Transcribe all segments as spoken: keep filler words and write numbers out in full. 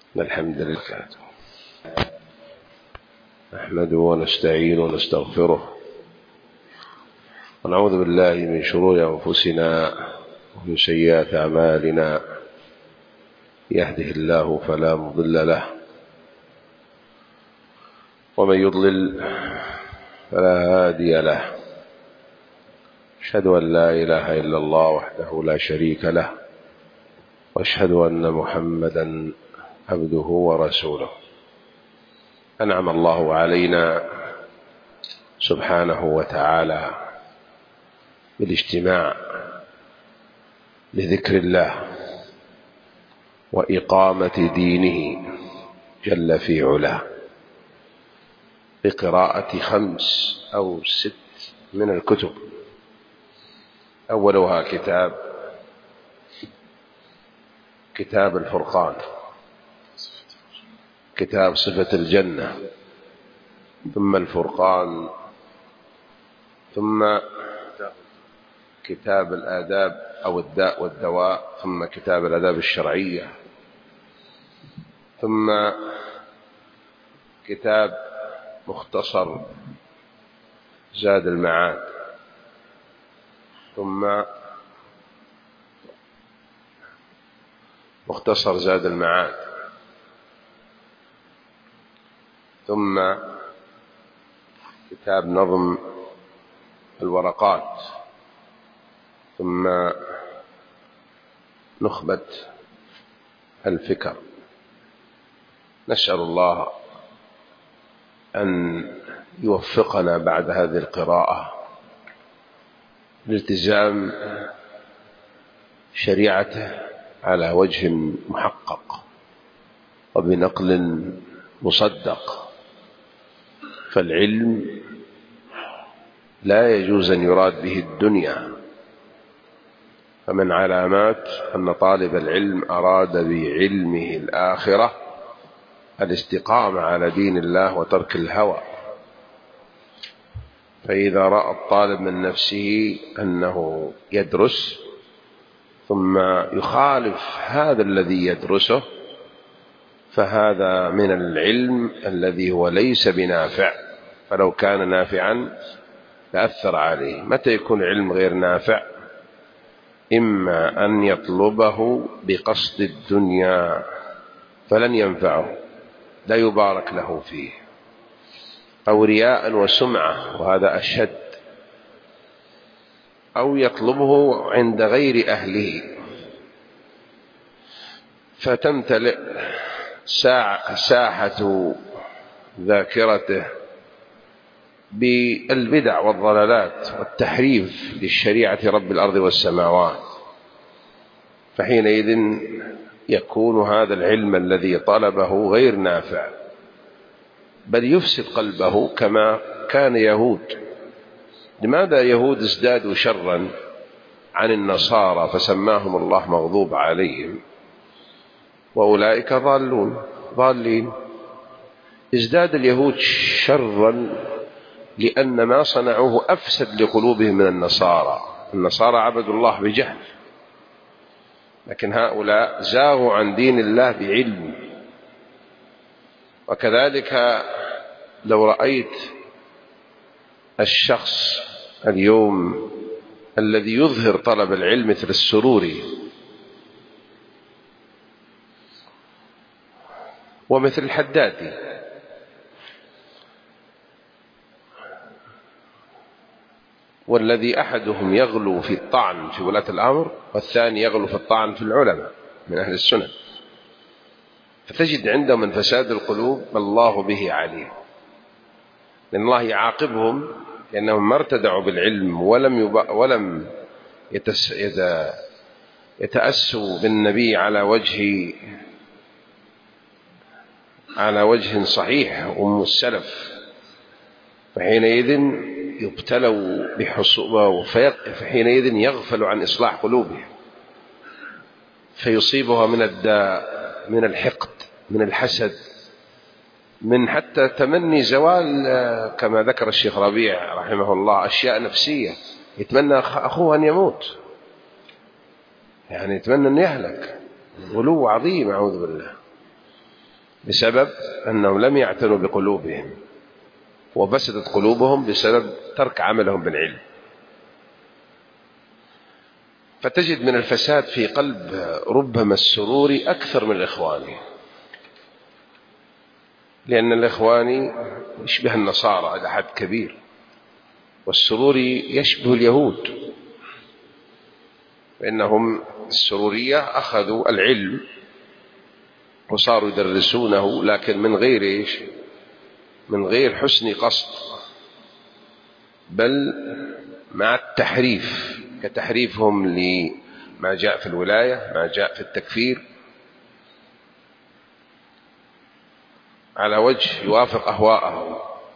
الحمد لله نحمده ونستعين ونستغفره ونعوذ بالله من شرور أنفسنا ومن سيئات أعمالنا. يهده الله فلا مضل له ومن يضلل فلا هادي له. أشهد أن لا إله إلا الله وحده لا شريك له وأشهد أن محمدا عبده ورسوله. أنعم الله علينا سبحانه وتعالى بالاجتماع لذكر الله وإقامة دينه جل في علاه بقراءة خمس أو ست من الكتب. أولها كتاب كتاب الفرقان، كتاب صفة الجنة، ثم الفرقان، ثم كتاب الآداب أو الداء والدواء، ثم كتاب الآداب الشرعية، ثم كتاب مختصر زاد المعاد، ثم مختصر زاد المعاد، ثم كتاب نظم الورقات، ثم نخبة الفكر. نسأل الله أن يوفقنا بعد هذه القراءة لالتزام شريعته على وجه محقق وبنقل مصدق. فالعلم لا يجوز أن يراد به الدنيا، فمن علامات أن طالب العلم أراد بعلمه الآخرة الاستقامة على دين الله وترك الهوى. فإذا رأى الطالب من نفسه أنه يدرس ثم يخالف هذا الذي يدرسه فهذا من العلم الذي هو ليس بنافع، فلو كان نافعا لأثر عليه. متى يكون علم غير نافع؟ إما أن يطلبه بقصد الدنيا فلن ينفعه، لا يبارك له فيه، أو رياء وسمعة وهذا أشد، أو يطلبه عند غير أهله فتمتلئ ساحة ذاكرته بالبدع والضلالات والتحريف للشريعة رب الأرض والسماوات. فحينئذ يكون هذا العلم الذي طلبه غير نافع، بل يفسد قلبه كما كان يهود. لماذا يهود ازدادوا شرا عن النصارى فسماهم الله مغضوب عليهم وأولئك ضالون ضالين؟ ازداد اليهود شرا لأن ما صنعوه أفسد لقلوبهم من النصارى. النصارى عبدوا الله بجهل، لكن هؤلاء زاغوا عن دين الله بعلم. وكذلك لو رأيت الشخص اليوم الذي يظهر طلب العلم مثل السروري ومثل الحدادي، والذي أحدهم يغلو في الطعن في ولاة الأمر والثاني يغلو في الطعن في العلماء من أهل السنة، فتجد عندهم من فساد القلوب الله به عليم، لأن الله يعاقبهم لأنهم ما ارتدعوا بالعلم ولم يب... ولم يتس... يت... يتأسوا بالنبي على وجه على وجه صحيح أم السلف. فحينئذ يبتلوا بحصوبة، فحينئذ يغفل عن إصلاح قلوبهم فيصيبها من الداء، من الحقد، من الحسد، من حتى تمني زوال، كما ذكر الشيخ ربيع رحمه الله، أشياء نفسية، يتمنى أخوه أن يموت، يعني يتمنى أن يهلك. غلو عظيم أعوذ بالله. بسبب أنهم لم يعتنوا بقلوبهم، وفسدت قلوبهم بسبب ترك عملهم بالعلم. فتجد من الفساد في قلب ربما السروري أكثر من الإخواني، لأن الإخواني يشبه النصارى إلى حد كبير، والسروري يشبه اليهود، فإنهم السرورية أخذوا العلم وصاروا يدرسونه، لكن من غير إيش؟ من غير حسن قصد، بل مع التحريف، كتحريفهم لما جاء في الولاية، ما جاء في التكفير، على وجه يوافق أهواءهم.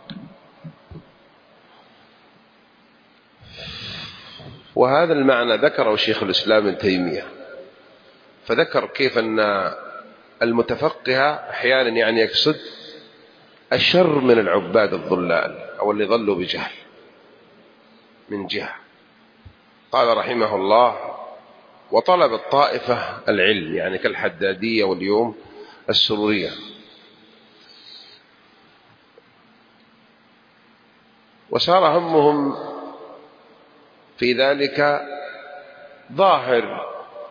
وهذا المعنى ذكره شيخ الإسلام ابن تيمية، فذكر كيف أن المتفقه أحيانا يعني يقصد الشر من العباد الضلال أو اللي ضلوا بجهل من جهة. قال رحمه الله: وطلب الطائفة العلم، يعني كالحدادية واليوم السرورية، وصار همهم في ذلك ظاهر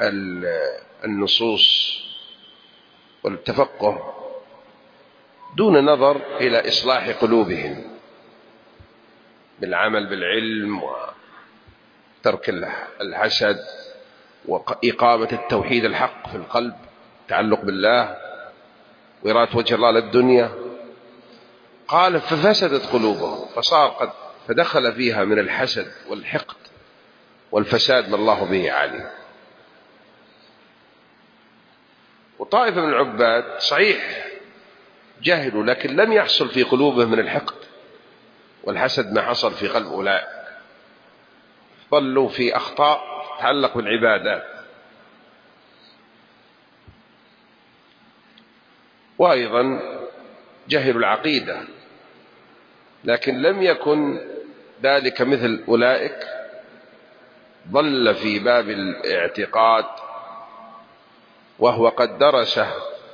النصوص والتفقه دون نظر إلى إصلاح قلوبهم بالعمل بالعلم وترك الحسد وإقامة التوحيد الحق في القلب، تعلق بالله وإرادة وجه الله للدنيا. قال: ففسدت قلوبهم، فصار قد فدخل فيها من الحسد والحقد والفساد ما الله به عالم. وطائفة من العباد صحيح جاهلوا، لكن لم يحصل في قلوبهم من الحقد والحسد ما حصل في قلب أولئك، ضلوا في أخطاء تتعلق بالعبادات. وأيضا جهلوا العقيدة، لكن لم يكن ذلك مثل أولئك، ضل في باب الاعتقاد وهو قد درسه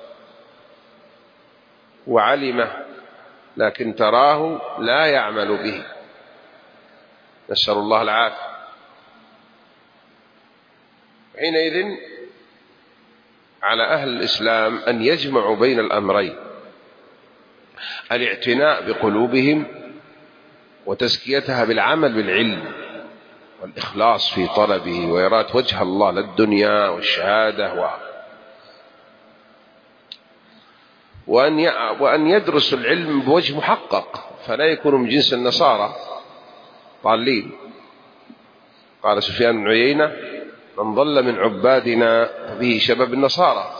وعلمه، لكن تراه لا يعمل به، نسأل الله العافية. حينئذ على أهل الإسلام أن يجمعوا بين الأمرين: الاعتناء بقلوبهم وتزكيتها بالعمل بالعلم والإخلاص في طلبه وإرادة وجه الله للدنيا والشهادة، و... وأن, ي... وأن يدرسوا العلم بوجه محقق، فلا يكونوا من جنس النصارى ضالين. قال سفيان بن عيينة: من ضل من عبادنا به شباب النصارى،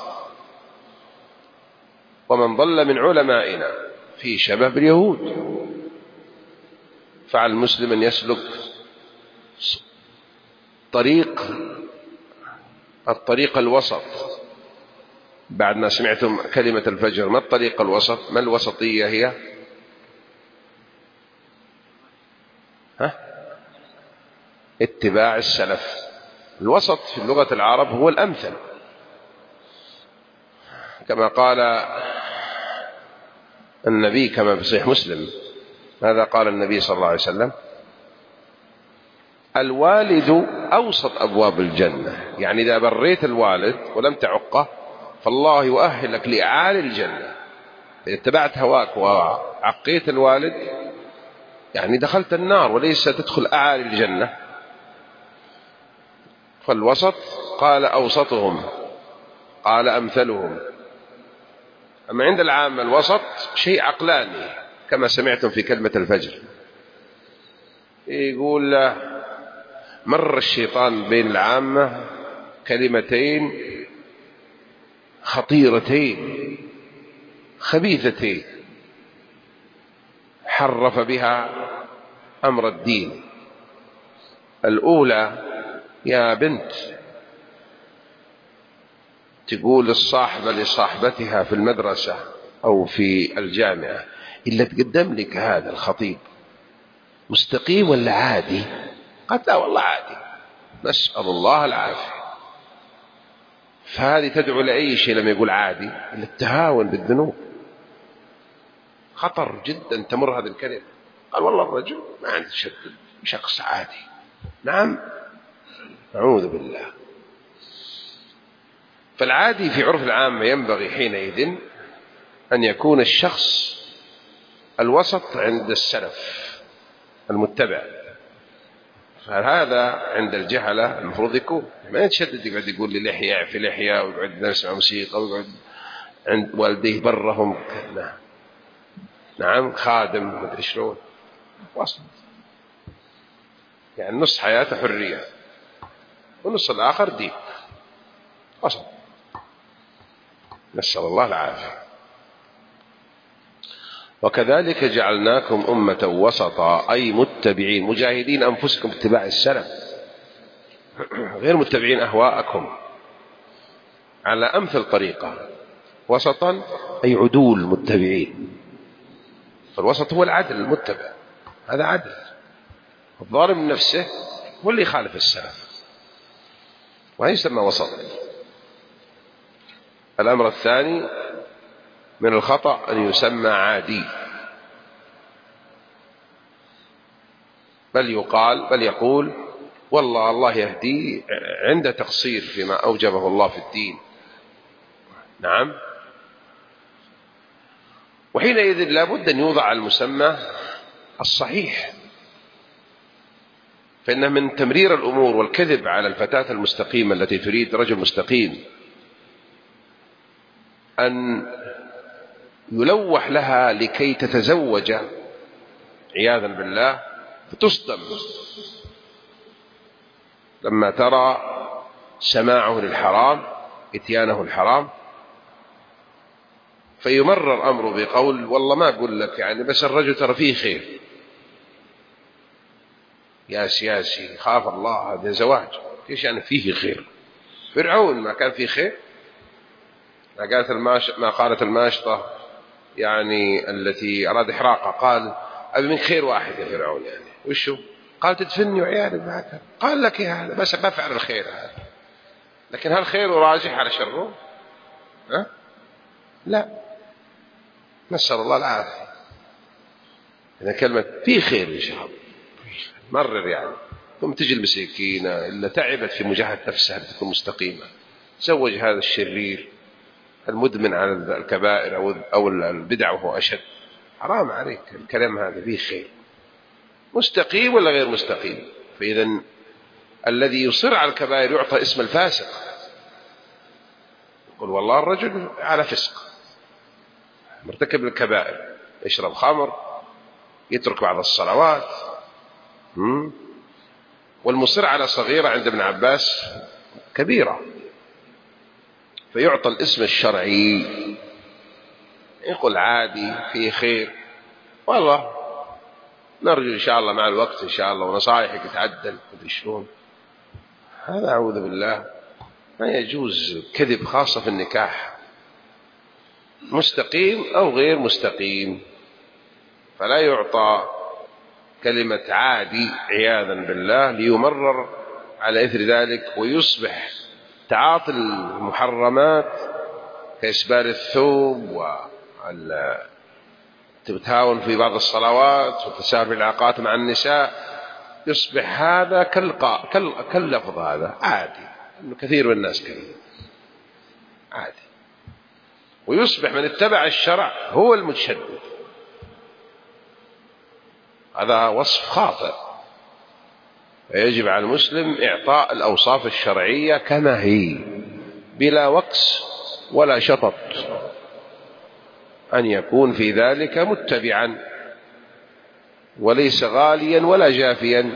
ومن ضل من علمائنا في شباب اليهود. فعلى المسلم أن يسلك طريق الطريق الوسط. بعد ما سمعتم كلمة الفجر، ما الطريق الوسط؟ ما الوسطية هي؟ ها؟ اتباع السلف. الوسط في اللغة العرب هو الأمثل، كما قال النبي كما في صحيح مسلم. ماذا قال النبي صلى الله عليه وسلم؟ الوالد أوسط أبواب الجنة، يعني إذا بريت الوالد ولم تعقه فالله يؤهلك لأعالي الجنة. إذا اتبعت هواك وعقيت الوالد يعني دخلت النار وليس تدخل أعالي الجنة. فالوسط قال أوسطهم، قال أمثلهم. أما عند العامة الوسط شيء عقلاني كما سمعتم في كلمة الفجر، يقول مر الشيطان بين العامة كلمتين خطيرتين خبيثتين حرف بها أمر الدين. الأولى: يا بنت، تقول الصاحبة لصاحبتها في المدرسة أو في الجامعة: إلا تقدم لك هذا الخطيب مستقيم ولا عادي؟ قالت: لا والله عادي، نسأل الله العافية. فهذه تدعو لأي شيء لما يقول عادي؟ إلا التهاون بالذنوب. خطر جدا تمر هذه الكلمة. قال والله الرجل ما عنده تشدد، شخص عادي. نعم، أعوذ بالله. فالعادي في عرف العامة ينبغي حينئذ أن يكون الشخص الوسط عند السلف المتبع. فهذا عند الجهلة المفروض يكون ما يتشدد، يقعد يقول لي لحية في لحية، ويقعد يسمع موسيقى، ويقعد عند والديه برهم. نعم نعم، خادم مدري شلون، وسط. يعني نص حياته حرية والنص الآخر دين، وسط. نسأل الله العافية. وكذلك جعلناكم أمة وسطا، أي متبعين، مجاهدين أنفسكم اتباع السلف، غير متبعين أهواءكم، على أمثل طريقة. وسطا أي عدول متبعين. فالوسط هو العدل المتبع، هذا عدل. الظالم نفسه هو اللي يخالف السلف، وهي يسمى وسط. الأمر الثاني من الخطأ أن يسمى عادي، بل يقال بل يقول والله الله يهدي عند تقصير فيما أوجبه الله في الدين. نعم. وحينئذ لابد أن يوضع المسمى الصحيح، فإن من تمرير الأمور والكذب على الفتاة المستقيمة التي تريد رجل مستقيم أن يلوح لها لكي تتزوج عياذا بالله، فتصدم لما ترى سماعه للحرام، اتيانه الحرام، فيمرر أمره بقول والله ما أقول لك يعني، بس الرجل ترى فيه خير. يا سياسي خاف الله، هذا زواج ايش يعني فيه خير؟ فرعون ما كان فيه خير؟ ما قالت الماش ما قالت الماشطة يعني التي أراد إحراقها، قال أبي من خير واحد يا فرعون، يعني وشو؟ قال تدفني وعيالي معك. قال لك يا هذا بس بفعل الخير هذا، لكن هل خير راجح على شره؟ ها؟ لا، نسأل الله العافية. إذا كلمة في خير إن شاء الله مرر يعني، ثم تجي المسكينة إلا تعبت في مجاهدة نفسها لتكون مستقيمة، زوج هذا الشرير المدمن على الكبائر أو أو البدع وهو أشد. حرام عليك الكلام هذا فيه خير. مستقيم ولا غير مستقيم؟ فإذا الذي يصر على الكبائر يعطى اسم الفاسق. يقول والله الرجل على فسق، مرتكب الكبائر، يشرب خمر، يترك بعض الصلوات. والمصر على صغيرة عند ابن عباس كبيرة، فيعطى الاسم الشرعي. يقول عادي فيه خير، والله نرجو إن شاء الله مع الوقت إن شاء الله ونصائحك تتعدل مدري شلون. هذا أعوذ بالله ما يجوز كذب، خاصة في النكاح، مستقيم أو غير مستقيم. فلا يعطى كلمة عادي عياذا بالله ليمرر على إثر ذلك ويصبح تعاطي المحرمات كإسبال الثوب والتهاون في بعض الصلوات والتساهل في العلاقات مع النساء، يصبح هذا كالقاء كاللفظ هذا عادي، إنه كثير من الناس كذا عادي، ويصبح من اتبع الشرع هو المتشدد. هذا وصف خاطئ، فيجب على المسلم إعطاء الأوصاف الشرعية كما هي بلا وقس ولا شطط، أن يكون في ذلك متبعا وليس غاليا ولا جافيا،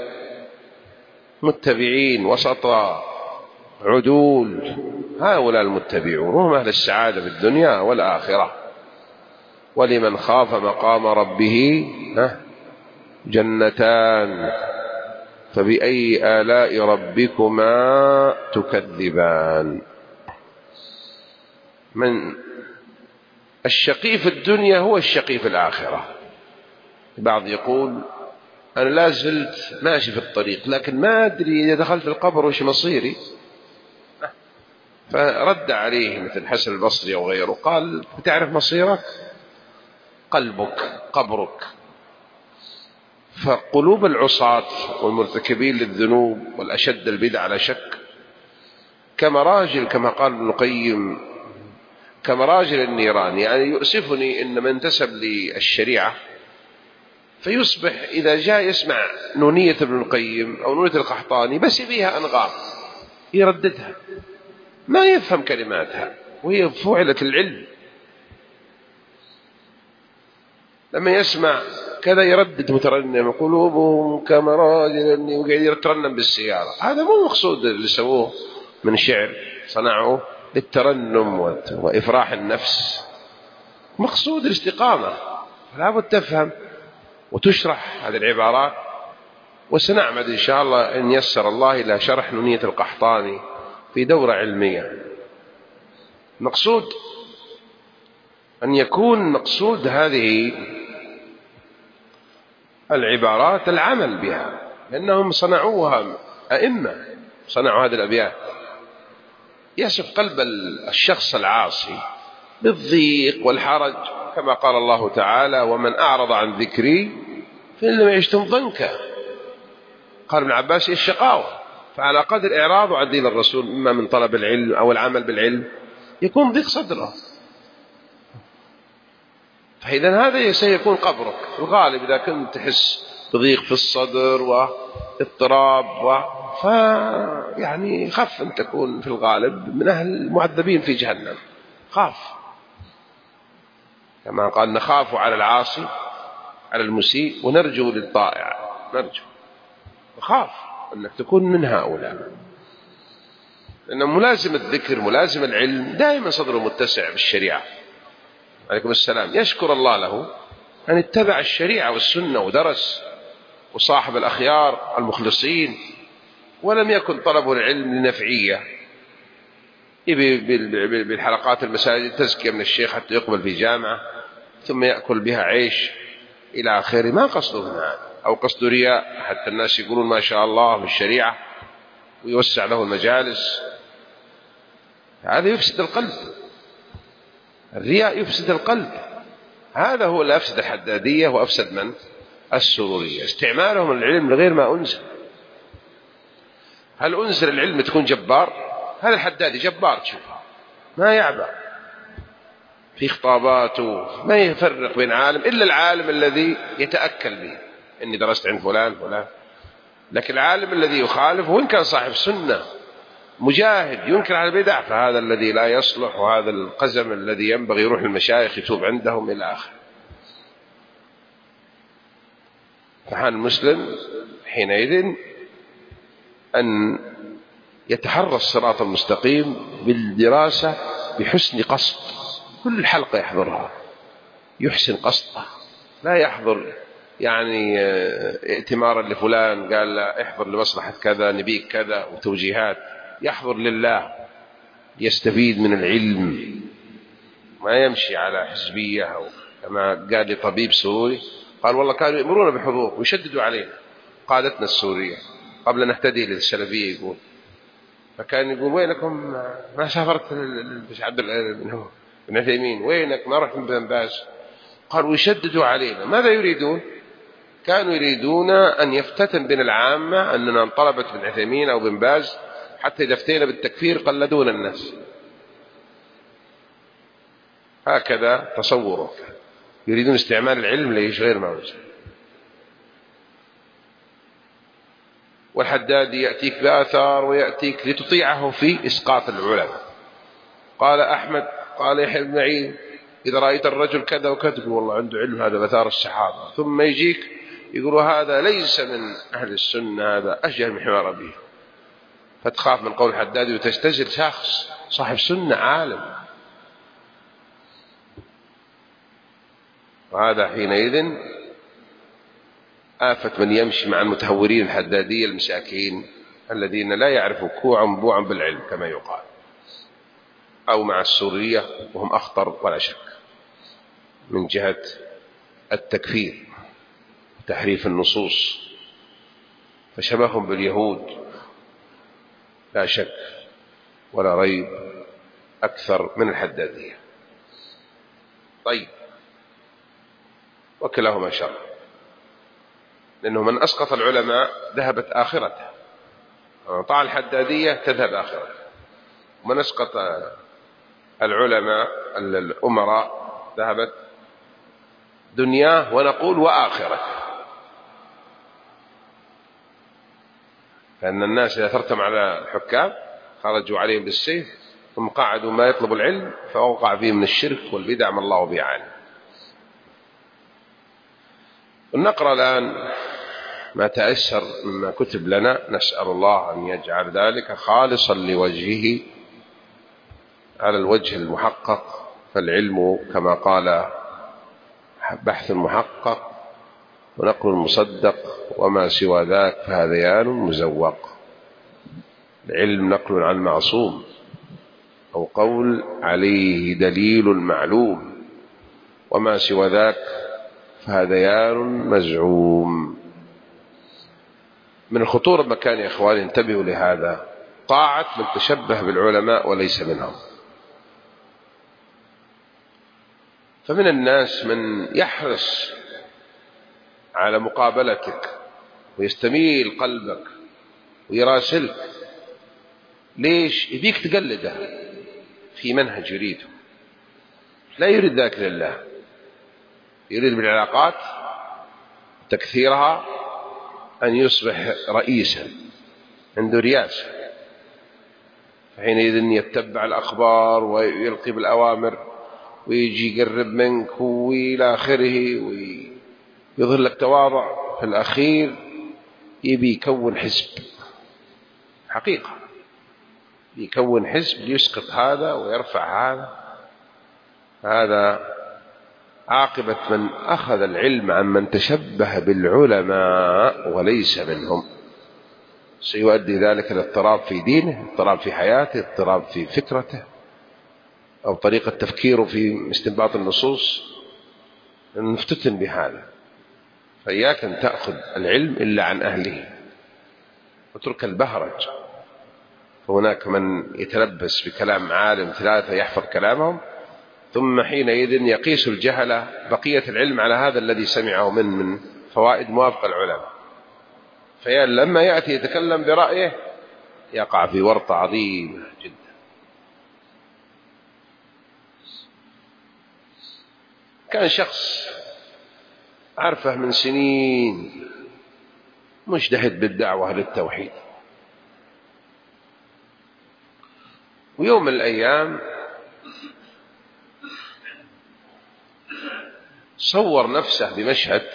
متبعين وسطا عدول. هؤلاء المتبعون هم أهل السعادة في الدنيا والآخرة. ولمن خاف مقام ربه جنتان فبأي آلاء ربكما تكذبان. من الشقي في الدنيا هو الشقي في الآخرة. بعض يقول أنا لا زلت ماشي في الطريق لكن ما أدري إذا دخلت القبر وش مصيري، فرد عليه مثل حسن البصري أو غيره قال بتعرف مصيرك؟ قلبك قبرك. فقلوب العصاة والمرتكبين للذنوب والأشد البدع على شك كمراجل، كما قال ابن القيم، كمراجل النيران. يعني يؤسفني إن من انتسب للشريعة فيصبح إذا جاء يسمع نونية ابن القيم أو نونية القحطاني بس بيها أنغام يرددها، ما يفهم كلماتها وهي فعلة العلم. لما يسمع كذا يردد مترنم قلوبهم كمراجل وقاعد يترنم بالسيارة، هذا مو مقصود اللي سووه من شعر صنعوه للترنم وإفراح النفس، مقصود الاستقامة. لا بد تفهم وتشرح هذه العبارات. وسنعمد إن شاء الله إن يسر الله إلى شرح نونية القحطاني في دورة علمية. مقصود أن يكون مقصود هذه العبارات العمل بها، لأنهم صنعوها أئمة، صنعوا هذه الأبيات. يصف قلب الشخص العاصي بالضيق والحرج، كما قال الله تعالى ومن أعرض عن ذكري فإنما يشتم ضنكا. قال ابن عباس الشقاوة. فعلى قدر إعراضه عن دين الرسول إما من طلب العلم أو العمل بالعلم يكون ضيق صدره. فإذا هذا سيكون قبرك الغالب إذا كنت تحس بضيق في الصدر واضطراب و... ف يعني خف أن تكون في الغالب من أهل المعذبين في جهنم. خاف، كما قال نخاف على العاصي على المسيء ونرجو للطائع. نرجو خاف أنك تكون من هؤلاء، لأن ملازم الذكر ملازم العلم دائما صدره متسع بالشريعة. عليكم السلام. يشكر الله له أن اتبع الشريعة والسنة ودرس وصاحب الأخيار المخلصين، ولم يكن طلب العلم لنفعية بالحلقات المساجد تزكية من الشيخ حتى يقبل في جامعة ثم يأكل بها عيش إلى آخره. ما قصده من هذا، أو قصده رياء حتى الناس يقولون ما شاء الله بالشريعة ويوسع له المجالس. هذا يفسد القلب، الرياء يفسد القلب. هذا هو اللي أفسد الحدادية وأفسد من السرورية، استعمالهم العلم لغير ما أنزل. هل أنزل العلم تكون جبار؟ هذا الحدادي جبار، تشوف ما يعبأ في خطاباته، ما يفرق بين عالم إلا العالم الذي يتأكل به إني درست عند فلان فلان. لكن العالم الذي يخالف وإن كان صاحب سنة مجاهد ينكر على البدع فهذا الذي لا يصلح، وهذا القزم الذي ينبغي يروح المشايخ يتوب عندهم إلى آخر. فحال المسلم حينئذ أن يتحرى الصراط المستقيم بالدراسة بحسن قصد، كل حلقة يحضرها يحسن قصده، لا يحضر يعني ائتمارا لفلان قال لا احضر لمصلحة كذا نبيك كذا وتوجيهات. يحضر لله يستفيد من العلم، ما يمشي على حزبية. أو كما قال لي طبيب سوري قال والله كانوا يأمرون بحضور ويشددوا علينا قادتنا السورية قبل أن نهتدي للسلفية. يقول فكان يقول وينكم ما سافرت عبد بن عثيمين، وينك ما رحت من بن باز؟ قالوا يشددوا علينا. ماذا يريدون؟ كانوا يريدون أن يفتتن بين العامة أننا انطلبت بن عثيمين أو بن باز حتى إذا افتينا بالتكفير قلدون الناس. هكذا تصوره، يريدون استعمال العلم ليش غير ما وجه. والحدادي يأتيك بآثار ويأتيك لتطيعه في إسقاط العلماء. قال أحمد قال يحيى بن معين إذا رأيت الرجل كذا وكذا تقول والله عنده علم هذا بثار الصحابة، ثم يجيك يقولوا هذا ليس من أهل السنة هذا أشجع من حمار أبيه، فتخاف من قول الحدادي وتستجل شخص صاحب سنة عالم. وهذا حينئذ آفة من يمشي مع المتهورين الحدادية المساكين الذين لا يعرفوا كوعا بوعا بالعلم كما يقال، أو مع السورية وهم أخطر ولا شك من جهة التكفير وتحريف النصوص، فشبههم باليهود لا شك ولا ريب أكثر من الحدادية. طيب وكلاهما شر، لأنه من أسقط العلماء ذهبت آخرته، من طاع الحدادية تذهب آخرته، ومن أسقط العلماء الأمراء ذهبت دنياه ونقول وآخرته. فإن الناس إذا ثرتم على الحكام خرجوا عليهم بالسيف ثم قعدوا ما يطلبوا العلم فأوقع فيه من الشرك والبدع ما الله به عنه. ونقرأ الآن ما تأثر مما كتب لنا، نسأل الله أن يجعل ذلك خالصا لوجهه على الوجه المحقق، فالعلم كما قال بحث محقق ونقل مصدق، وما سوى ذاك فهذيان مزوق. العلم نقل عن معصوم أو قول عليه دليل معلوم، وما سوى ذاك فهذيان مزعوم. من خطورة مكان يا إخواني، انتبهوا لهذا، طاعة من تشبه بالعلماء وليس منهم. فمن الناس من يحرص على مقابلتك ويستميل قلبك ويراسلك، ليش؟ يبيك تقلده في منهج يريده، لا يريد ذاك لله، يريد بالعلاقات تكثيرها أن يصبح رئيسا عنده رياسة، فحينئذ يتبع الأخبار ويلقي بالأوامر ويجي يقرب منك وإلى آخره ويظهر لك تواضع. في الأخير يبي يكون حزب حقيقة، يكون حزب ليسقط هذا ويرفع هذا. هذا عاقبة من أخذ العلم عن من تشبه بالعلماء وليس منهم، سيؤدي ذلك لاضطراب في دينه، اضطراب في حياته، اضطراب في فكرته أو طريقة تفكيره في استنباط النصوص، نفتتن بهذا. فإياك أن تأخذ العلم إلا عن أهله وترك البهرج. فهناك من يتلبس بكلام عالم ثلاثة يحفظ كلامهم، ثم حينئذ يقيس الجهلة بقية العلم على هذا الذي سمعه من من فوائد موافقة العلماء، فلما يأتي يتكلم برأيه يقع في ورطة عظيمة جدا. كان شخص عرفه من سنين مجتهد بالدعوة للتوحيد، ويوم من الأيام صور نفسه بمشهد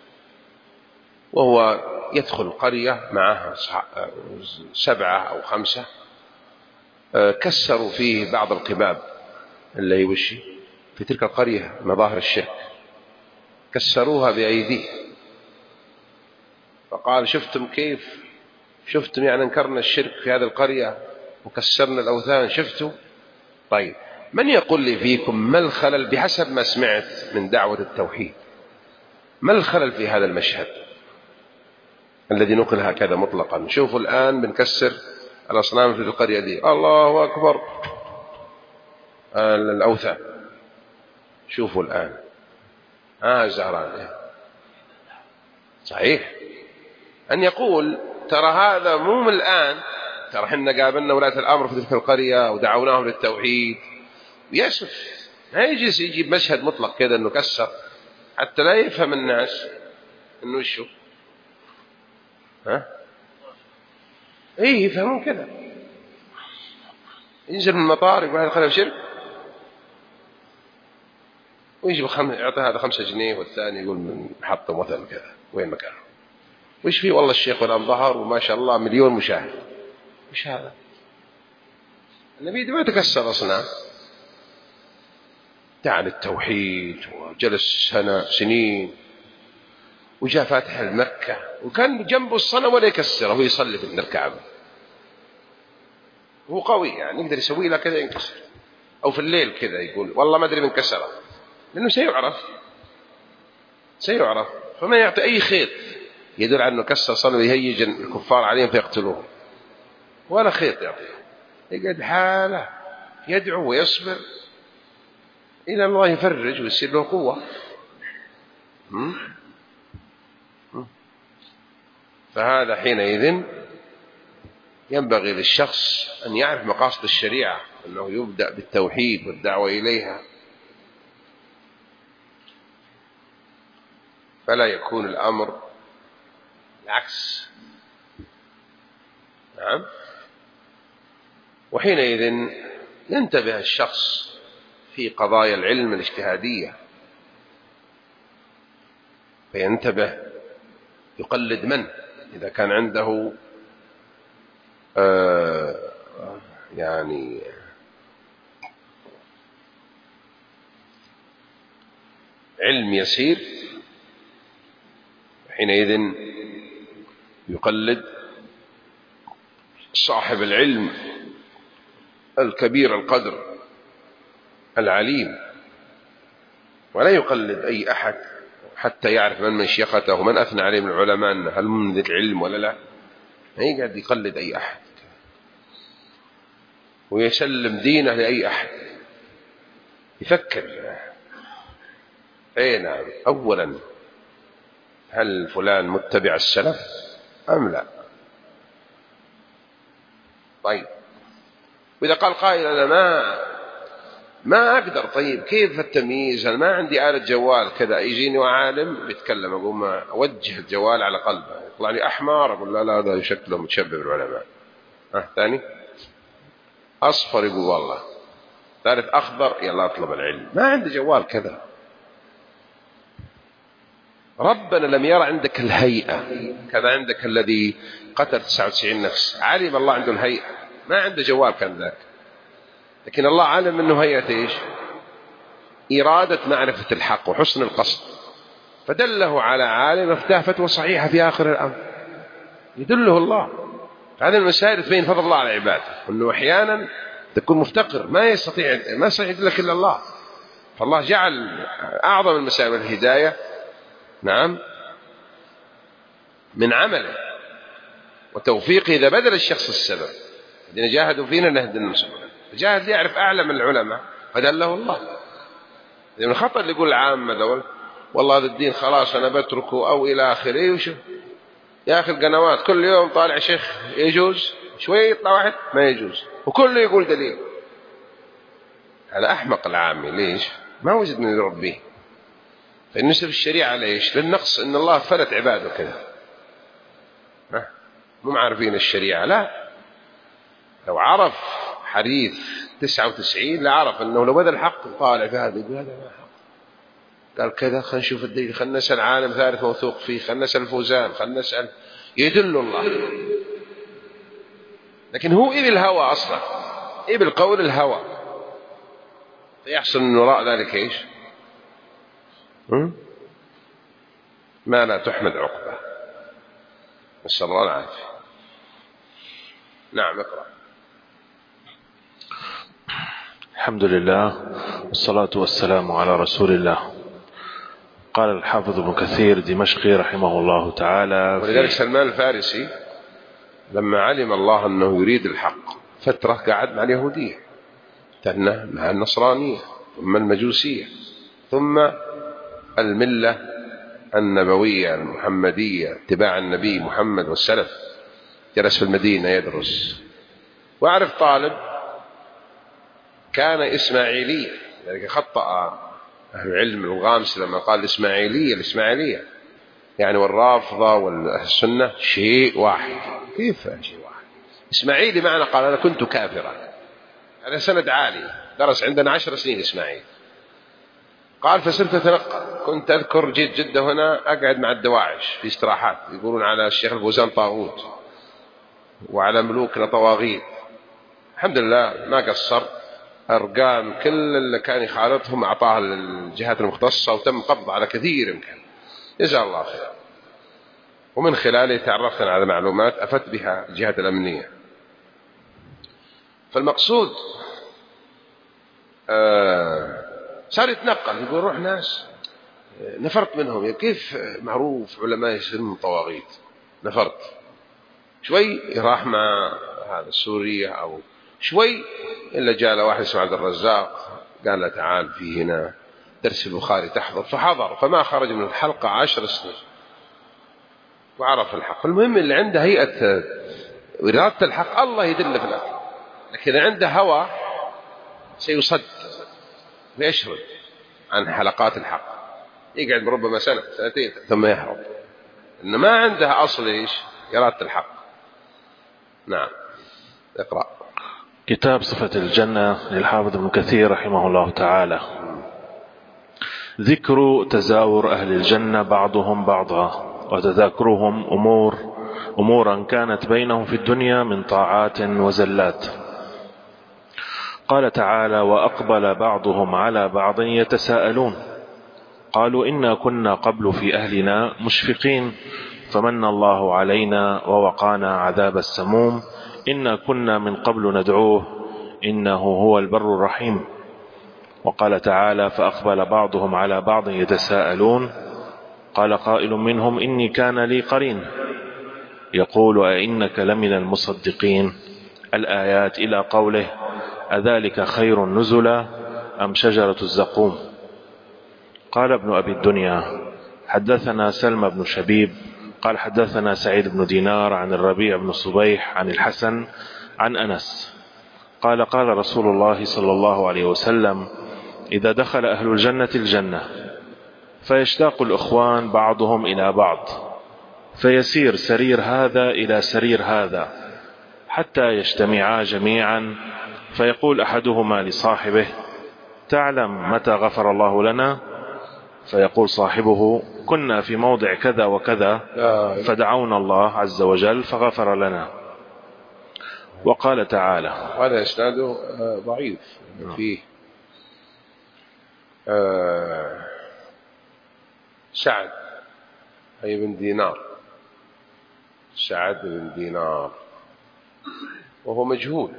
وهو يدخل قرية معه سبعة أو خمسة، كسروا فيه بعض القباب اللي يوشي في تلك القرية، مظاهر الشرك، كسروها بأيديه. فقال شفتم كيف؟ شفتم يعني انكرنا الشرك في هذه القرية وكسرنا الأوثان، شفتوا؟ طيب من يقول لي فيكم ما الخلل بحسب ما سمعت من دعوة التوحيد، ما الخلل في هذا المشهد الذي نقل هكذا مطلقا؟ شوفوا الآن بنكسر الأصنام في القرية دي، الله أكبر، الأوثان. شوفوا الآن آه زهران صحيح أن يقول ترى هذا مو من الآن، ترى حنا قابلنا ولاة الأمر في تلك القرية ودعوناهم للتوحيد، ويسف ما يجلس يجيب مشهد مطلق كذا أنه كسر حتى لا يفهم الناس أنه شو ها إيه يفهمون كذا. ينزل من المطار يقول هذا خلف شرك، ويجي بخم... يعطي هذا خمسة جنيه والثاني يقول من محطة مثلا كذا وين مكانه، وش فيه والله الشيخ والآن ظهر وما شاء الله مليون مشاهد. وش هذا؟ النبي ما تكسر أصنام، دعا للتوحيد وجلس سنة سنين وجاء فاتح المكة وكان جنبه الصنم ولا يكسره ويصلي في الكعبة، هو قوي يعني يقدر يسوي له كذا ينكسر، أو في الليل كذا يقول والله ما أدري من كسره، لأنه سيعرف سيعرف فما يعطي أي خيط يدل على أنه كسر صنم يهيج الكفار عليهم فيقتلوهم، ولا خيط يعطيه، يقعد حاله يدعو ويصبر إلى الله يفرج ويصير له قوة. فهذا حينئذ ينبغي للشخص أن يعرف مقاصد الشريعة، أنه يبدأ بالتوحيد والدعوة إليها، فلا يكون الأمر العكس. نعم. وحينئذ ينتبه الشخص في قضايا العلم الاجتهادية، فينتبه يقلد من إذا كان عنده آه يعني علم يسير، حينئذ يقلد صاحب العلم الكبير القدر العليم، ولا يقلد أي أحد حتى يعرف من مشيخته ومن أثنى عليه من العلماء هل من ذي العلم ولا لا. ما يقعد يقلد أي أحد ويسلم دينه لأي أحد. يفكر أي نعم، أولا هل فلان متبع السلف أم لا؟ طيب، وإذا قال قائل أنا ما ما أقدر، طيب كيف التمييز؟ أنا ما عندي آلة جوال كذا، يجيني وعالم بيتكلم أقوم أوجه الجوال على قلبه يطلع لي أحمر، أقول لا لا هذا شكله متشبه بالعلماء. ها ثاني أصفر يقول والله، ثالث أخضر يلا أطلب العلم. ما عندي جوال كذا. ربنا لم يرى عندك الهيئة كذا، عندك الذي قتل تسعة وتسعين نفس، علم الله عنده الهيئة، ما عنده جوال كان ذاك، لكن الله علم منه هيئة إيش؟ إرادة معرفة الحق وحسن القصد، فدله على عالم افتاه فتوى صحيحة في آخر الأمر، يدله الله. هذه المسائل تبين فضل الله على عباده، أنه أحيانا تكون مفتقر ما يستطيع ما يستطيع لك إلا الله، فالله جعل أعظم المسائل والهداية نعم من عمله وتوفيقه إذا بذل الشخص السبب. الذين جاهدوا فينا نهدنا سبلنا، فجاهد يعرف أعلى من العلماء فدله الله. من الخطأ اللي يقول العامة دول والله هذا الدين خلاص أنا بتركه أو إلى آخره. وشو يا أخي القنوات كل يوم طالع شيخ يجوز، شوي يطلع واحد ما يجوز، وكله يقول دليل. هذا أحمق العامي. ليش؟ ما وجد من يربيه. فالنسبة الشريعة ليش؟ للنقص، إن الله فلت عباده كذا مو عارفين الشريعة. لا، لو عرف حديث تسعة وتسعين لعرف أنه لو بذل الحق طالع في هذا يقول هذا ما حق، قال كذا خلينا نشوف الدليل، خلينا نسأل عالم ثالث موثوق فيه، خلينا نسأل الفوزان، خلينا نسأل، يدل الله. لكن هو إيه بالهوى أصلا، إيه بالقول الهوى، فيحصل من وراء ذلك إيش؟ ما لا تحمد عقبه. نسأل الله العافية. نعم اقرأ. الحمد لله والصلاة والسلام على رسول الله. قال الحافظ ابن كثير دمشقي رحمه الله تعالى، ولذلك سلمان الفارسي لما علم الله أنه يريد الحق فترة قعد مع اليهودية، ثنى مع النصرانية، ثم المجوسية، ثم الملة النبوية المحمدية اتباع النبي محمد والسلف. جلس في المدينة يدرس، وأعرف طالب كان إسماعيلي، لذلك خطأ أهل العلم الغامس لما قال الإسماعيلية الإسماعيلية يعني والرافضة والسنة شيء واحد. كيف شيء واحد؟ إسماعيلي معنى قال أنا كنت كافرا، هذا سند عالي، درس عندنا عشر سنين إسماعيل. قال فصرت أتنقل، كنت أذكر جيت جدة هنا أقعد مع الدواعش في استراحات، يقولون على الشيخ الفوزان طاغوت وعلى ملوكنا طواغيت. الحمد لله ما قصر، أرقام كل اللي كان يخالطهم أعطاها للجهات المختصة، وتم قبض على كثير يمكن، جزاه الله خير. ومن خلاله تعرفت على معلومات أفت بها الجهات الأمنية. فالمقصود آه صار يتنقل، يقول روح ناس نفرت منهم، كيف معروف علماء يسمون طواغيت، نفرت شوي راح مع هذا السورية أو شوي إلا جاء له واحد اسمه عبد الرزاق قال له تعال في هنا درس البخاري تحضر، فحضر فما خرج من الحلقة عشر سنين وعرف الحق. المهم اللي عنده هيئة إرادة الحق الله يدل في الأكل، لكن عنده هوى سيصد ويشرد عن حلقات الحق، يقعد ربما سنة سنتين ثم يهرب، إن ما عنده أصل إيش إرادة الحق. نعم. اقرأ. كتاب صفة الجنة للحافظ ابن كثير رحمه الله تعالى. ذكر تزاور أهل الجنة بعضهم بعضا، وتذاكرهم أمور أمورا كانت بينهم في الدنيا من طاعات وزلات. قال تعالى: وأقبل بعضهم على بعض يتساءلون قالوا إنا كنا قبل في أهلنا مشفقين فمن الله علينا ووقانا عذاب السموم إنا كنا من قبل ندعوه إنه هو البر الرحيم. وقال تعالى: فأقبل بعضهم على بعض يتساءلون قال قائل منهم إني كان لي قرين يقول أئنك لمن المصدقين، الآيات إلى قوله: أذلك خير نزلا أم شجرة الزقوم. قال ابن أبي الدنيا: حدثنا سلمى بن شبيب قال حدثنا سعيد بن دينار عن الربيع بن صبيح عن الحسن عن أنس قال: قال رسول الله صلى الله عليه وسلم: إذا دخل أهل الجنة الجنة فيشتاق الأخوان بعضهم إلى بعض، فيسير سرير هذا إلى سرير هذا حتى يجتمعا جميعا، فيقول أحدهما لصاحبه: تعلم متى غفر الله لنا؟ فيقول صاحبه: كنا في موضع كذا وكذا فدعونا الله عز وجل فغفر لنا. وقال تعالى: هذا إسناده ضعيف، فيه سعد أي بن دينار، سعد بن دينار وهو مجهول.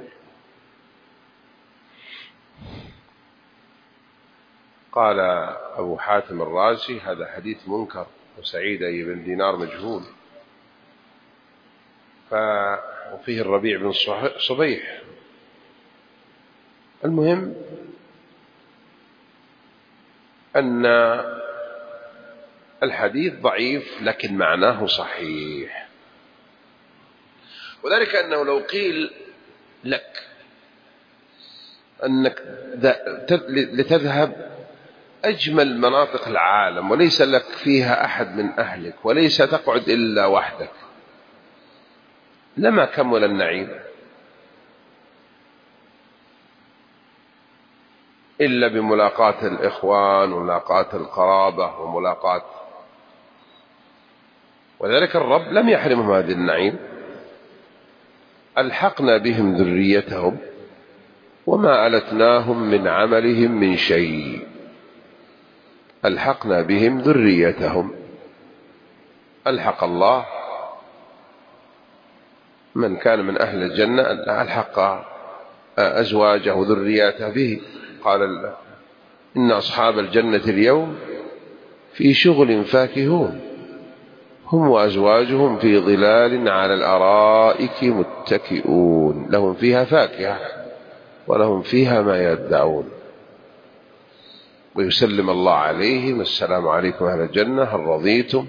قال أبو حاتم الرازي: هذا حديث منكر، وسعيد أي بن دينار مجهول. وفيه الربيع بن صبيح. المهم أن الحديث ضعيف لكن معناه صحيح، وذلك أنه لو قيل لك أنك لتذهب أجمل مناطق العالم وليس لك فيها أحد من أهلك وليس تقعد إلا وحدك، لما كمل النعيم إلا بملاقاة الإخوان وملاقاة القرابة وملاقاة، وذلك الرب لم يحرمهم هذا النعيم. ألحقنا بهم ذريتهم وما ألتناهم من عملهم من شيء. ألحقنا بهم ذريتهم، ألحق الله من كان من أهل الجنة ألحق أزواجه وذرياته به. قال: إن أصحاب الجنة اليوم في شغل فاكهون هم وأزواجهم في ظلال على الأرائك متكئون لهم فيها فاكهة ولهم فيها ما يدعون ويسلم الله عليهم: السلام عليكم أهل الجنة هل رضيتم؟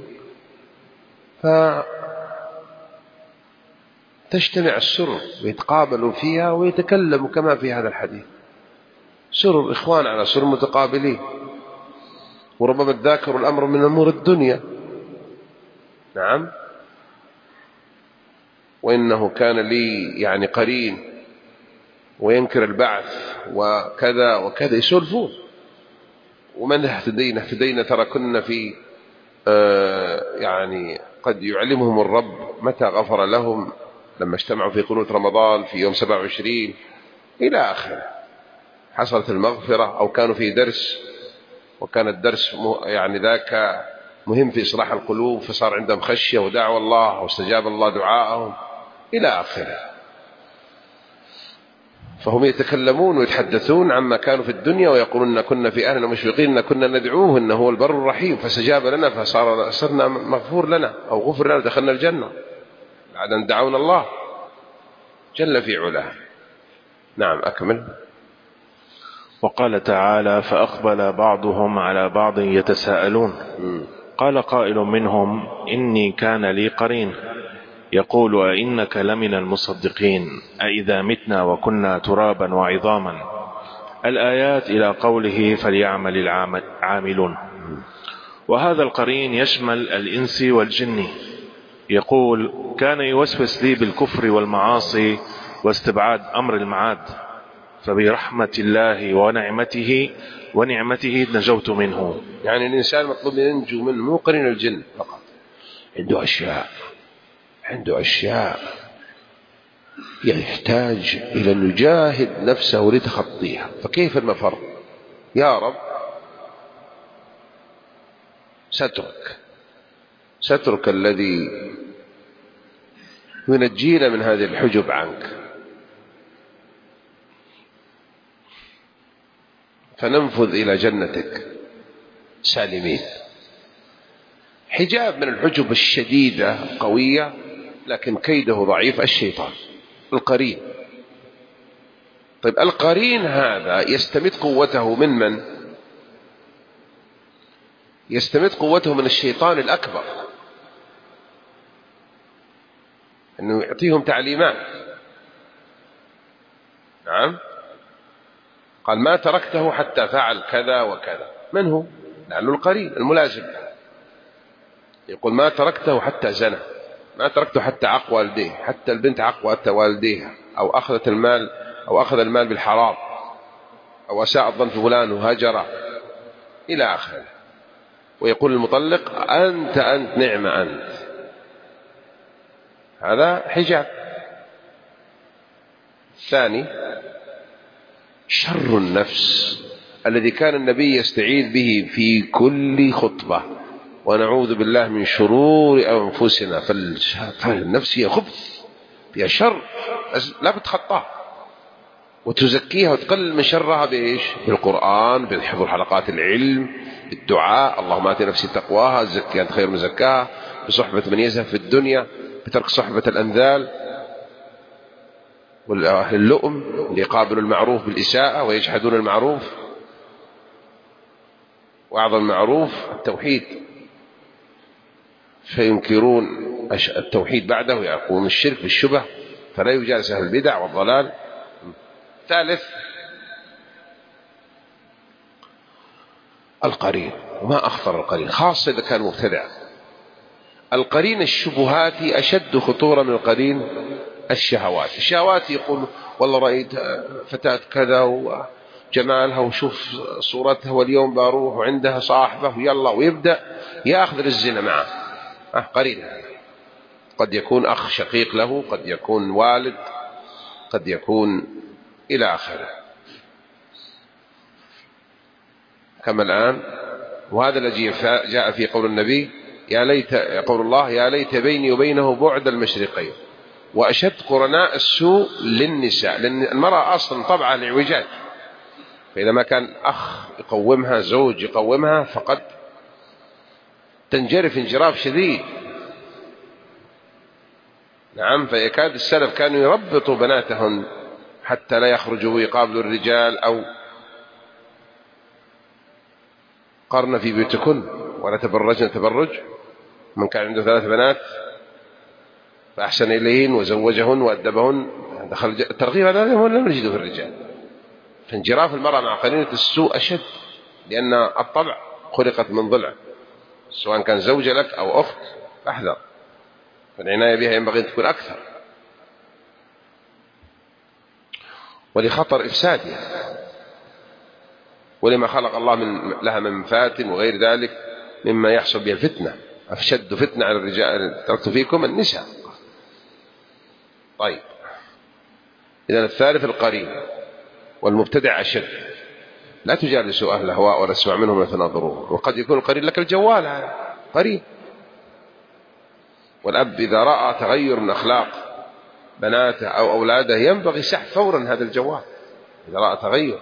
فتجتمع السرر ويتقابلوا فيها ويتكلموا كما في هذا الحديث، سرر إخوان على سرر متقابلين، وربما تذاكروا الأمر من أمور الدنيا. نعم. وإنه كان لي يعني قرين وينكر البعث وكذا وكذا، يسولفون. ومن اهتدينا اهتدينا ترى كنا في آه يعني قد يعلمهم الرب متى غفر لهم لما اجتمعوا في قنوت رمضان في يوم سبعة وعشرين إلى آخره، حصلت المغفرة أو كانوا في درس وكان الدرس يعني ذاك مهم في إصلاح القلوب فصار عندهم خشية ودعوة الله واستجاب الله دعاءهم إلى آخره. فهم يتكلمون ويتحدثون عما كانوا في الدنيا ويقولون كنا في أهلنا مشفقين كنا ندعوه إنه هو البر الرحيم فاستجاب لنا فصار صرنا مغفور لنا أو غفر لنا دخلنا الجنة بعد أن دعونا الله جل في علاه. نعم أكمل. وقال تعالى فأقبل بعضهم على بعض يتساءلون قال قائل منهم إني كان لي قرين يقول أئنك لمن المصدقين أئذا متنا وكنا ترابا وعظاما الآيات إلى قوله فليعمل العاملون. وهذا القرين يشمل الإنس والجن. يقول كان يوسوس لي بالكفر والمعاصي واستبعاد أمر المعاد فبرحمة الله ونعمته ونعمته نجوت منه. يعني الإنسان مطلوب ينجو منه، مو قرين الجن فقط، عنده أشياء عنده أشياء يحتاج إلى أن يجاهد نفسه لتخطيها. فكيف المفر؟ يا رب سترك سترك الذي ينجينا من هذه الحجب عنك، فننفذ إلى جنتك سالمين. حجاب من الحجب الشديدة قوية لكن كيده ضعيف، الشيطان القرين. طيب القرين هذا يستمد قوته من من؟ يستمد قوته من الشيطان الأكبر، أنه يعطيهم تعليمات. نعم، قال ما تركته حتى فعل كذا وكذا. من هو؟ لأنه القرين الملازم. يقول ما تركته حتى زنى، ما تركته حتى عق والديه، حتى البنت عق والديها، أو أخذت المال أو أخذ المال بالحرام، أو أساء الظن في فلان وهجر إلى آخره. ويقول المطلق أنت أنت نعم أنت. هذا حجاب. الثاني شر النفس الذي كان النبي يستعيذ به في كل خطبة، ونعوذ بالله من شرور أنفسنا. فالنفس هي خبث، فيها شر، لا بتخطاه وتزكيها وتقلل من شرها بإيش؟ بالقرآن، بحضور حلقات العلم، بالدعاء اللهم آت نفسي تقواها زكي أنت خير من زكاها، بصحبة من يزهد في الدنيا، بترك صحبة الأنذال والأهل اللؤم اللي يقابلوا المعروف بالإساءة ويجحدون المعروف. وأعظم المعروف التوحيد، فينكرون التوحيد بعده ويقومون الشرك بالشبه، فلا يجالس أهل البدع والضلال. ثالث القرين، وما أخطر القرين خاصة إذا كان مبتدع. القرين الشبهاتي أشد خطورة من القرين الشهوات. الشهوات يقول والله رأيت فتاة كذا وجمالها وشوف صورتها واليوم بروح وعندها صاحبة ويلا، ويبدأ يأخذ الزنا معه. أه قرين، قد يكون أخ شقيق له، قد يكون والد، قد يكون إلى آخره كما الآن. وهذا الذي جاء في قول النبي يا ليت، قول الله يا ليت بيني وبينه بعد المشرقين. وأشد قرناء السوء للنساء، لأن المرأة أصلا طبعا الإعوجاج، فإذا ما كان أخ يقومها، زوج يقومها، فقد تنجرف انجراف شديد. نعم، فيكاد السلف كانوا يربطوا بناتهم حتى لا يخرجوا ويقابلوا الرجال، أو قرن في بيوتكن ولا تبرجن تبرج. من كان عنده ثلاث بنات فأحسن إليهن وزوجهن وأدبهن دخل الترغيب، هذا لم نجده في الرجال. فانجراف المرأة مع قرينة السوء أشد، لأن الطبع خلقت من ضلع، سواء كان زوجة لك أو أخت، فاحذر. فالعناية بها ينبغي أن تكون أكثر، ولخطر إفسادها، ولما خلق الله من لها من مفات وغير ذلك مما يحصل بها الفتنة. أشد فتنة على الرجال تركت فيكم النساء. طيب، إذن الثالث القرين، والمبتدع أشد. لا تجالسوا أهل الهواء ولا تسمع منهم وتناظرون. وقد يكون القرين لك الجوال، هذا قرين. والأب إذا رأى تغير من أخلاق بناته أو أولاده ينبغي سحب فورا هذا الجوال إذا رأى تغير،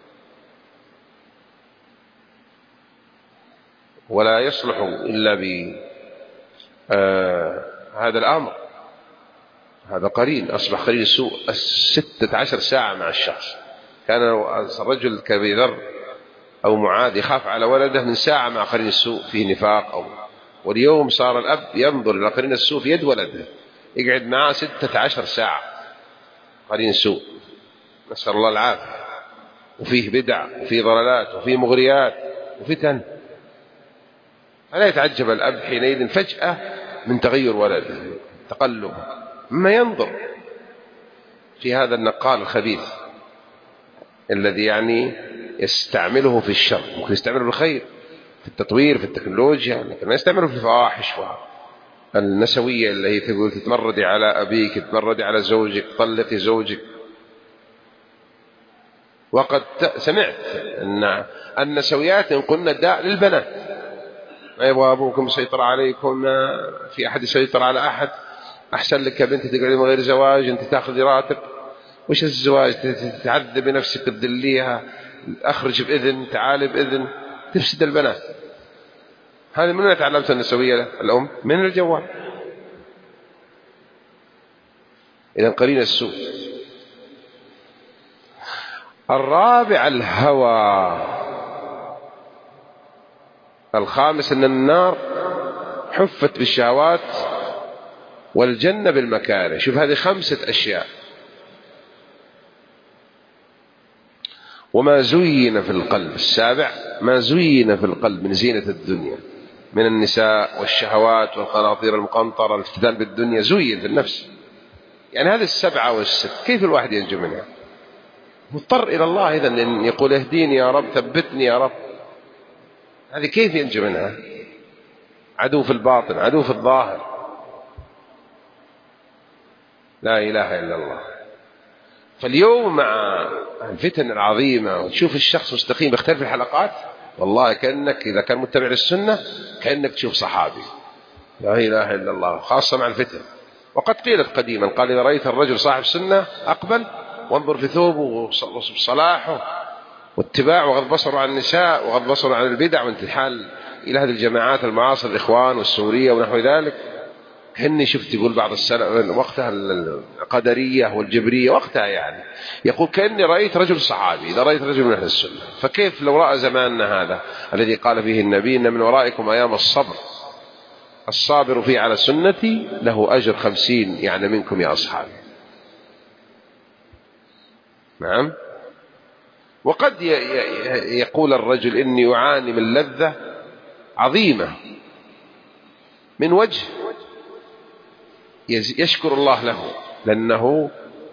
ولا يصلح إلا بهذا آه الأمر. هذا قرين أصبح قرين السوء ستة عشر ساعة مع الشخص، كان الرجل كأبي ذر أو معاذ يخاف على ولده من ساعة مع قرين السوء فيه نفاق، أو واليوم صار الأب ينظر إلى قرين السوء في يد ولده يقعد معاه ستة عشر ساعة قرين السوء، نسأل الله العافية، وفيه بدع وفيه ضلالات وفيه مغريات وفتن. فلا يتعجب الأب حينئذ فجأة من تغير ولده، تقلب، مما ينظر في هذا النقال الخبيث الذي يعني يستعمله في الشر، ممكن يستعمله في الخير، في التطوير، في التكنولوجيا، لكن ما يستعمله في الفواحش النسوية اللي هي تقول تتمردي على أبيك، تتمردي على زوجك، طلقي زوجك. وقد سمعت أن النسويات إن قلنا داء للبنات، ما يبغى أبوكم يسيطر عليكم، ما في أحد يسيطر على أحد، أحسن لك يا بنتي تقعدي من غير زواج، أنت تأخذي راتب، وش الزواج، تتعذبي نفسك تذليها، أخرج بإذن، تعالي بإذن، تفسد البنات. هذه من وين تعلمت النسوية الأم؟ من الجوال. إذن قرين السوء. الرابع الهوى. الخامس أن النار حفت بالشهوات والجنة بالمكاره. شوف هذه خمسة أشياء. وما زين في القلب. السابع ما زين في القلب من زينة الدنيا من النساء والشهوات والقناطير المقنطرة، الافتتان بالدنيا زين في النفس. يعني هذه السبعة والست كيف الواحد ينجو منها؟ مضطر إلى الله إذن أن يقول اهديني يا رب، ثبتني يا رب. هذه كيف ينجو منها؟ عدو في الباطن، عدو في الظاهر. لا إله إلا الله. فاليوم مع الفتن العظيمة وتشوف الشخص مستقيم بيختلف الحلقات، والله كأنك إذا كان متبع للسنة كأنك تشوف صحابي. لا إله إلا الله، خاصة مع الفتن. وقد قيلت قديما، قال إذا رأيت الرجل صاحب سنة أقبل وانظر في ثوبه وصلاحه واتباعه، وغض بصره عن النساء وغض بصره عن البدع وانتحال إلى هذه الجماعات المعاصر، الإخوان والسورية ونحو ذلك. كأني شفت يقول بعض السلف وقتها القدرية والجبرية وقتها يعني يقول كأني رأيت رجل صحابي إذا رأيت رجل من أهل السنة. فكيف لو رأى زماننا هذا الذي قال فيه النبي إن من ورائكم أيام الصبر الصابر فيه على سنتي له أجر خمسين، يعني منكم يا أصحابي. نعم. وقد يقول الرجل إني أعاني من لذة عظيمة من وجه يشكر الله له، لأنه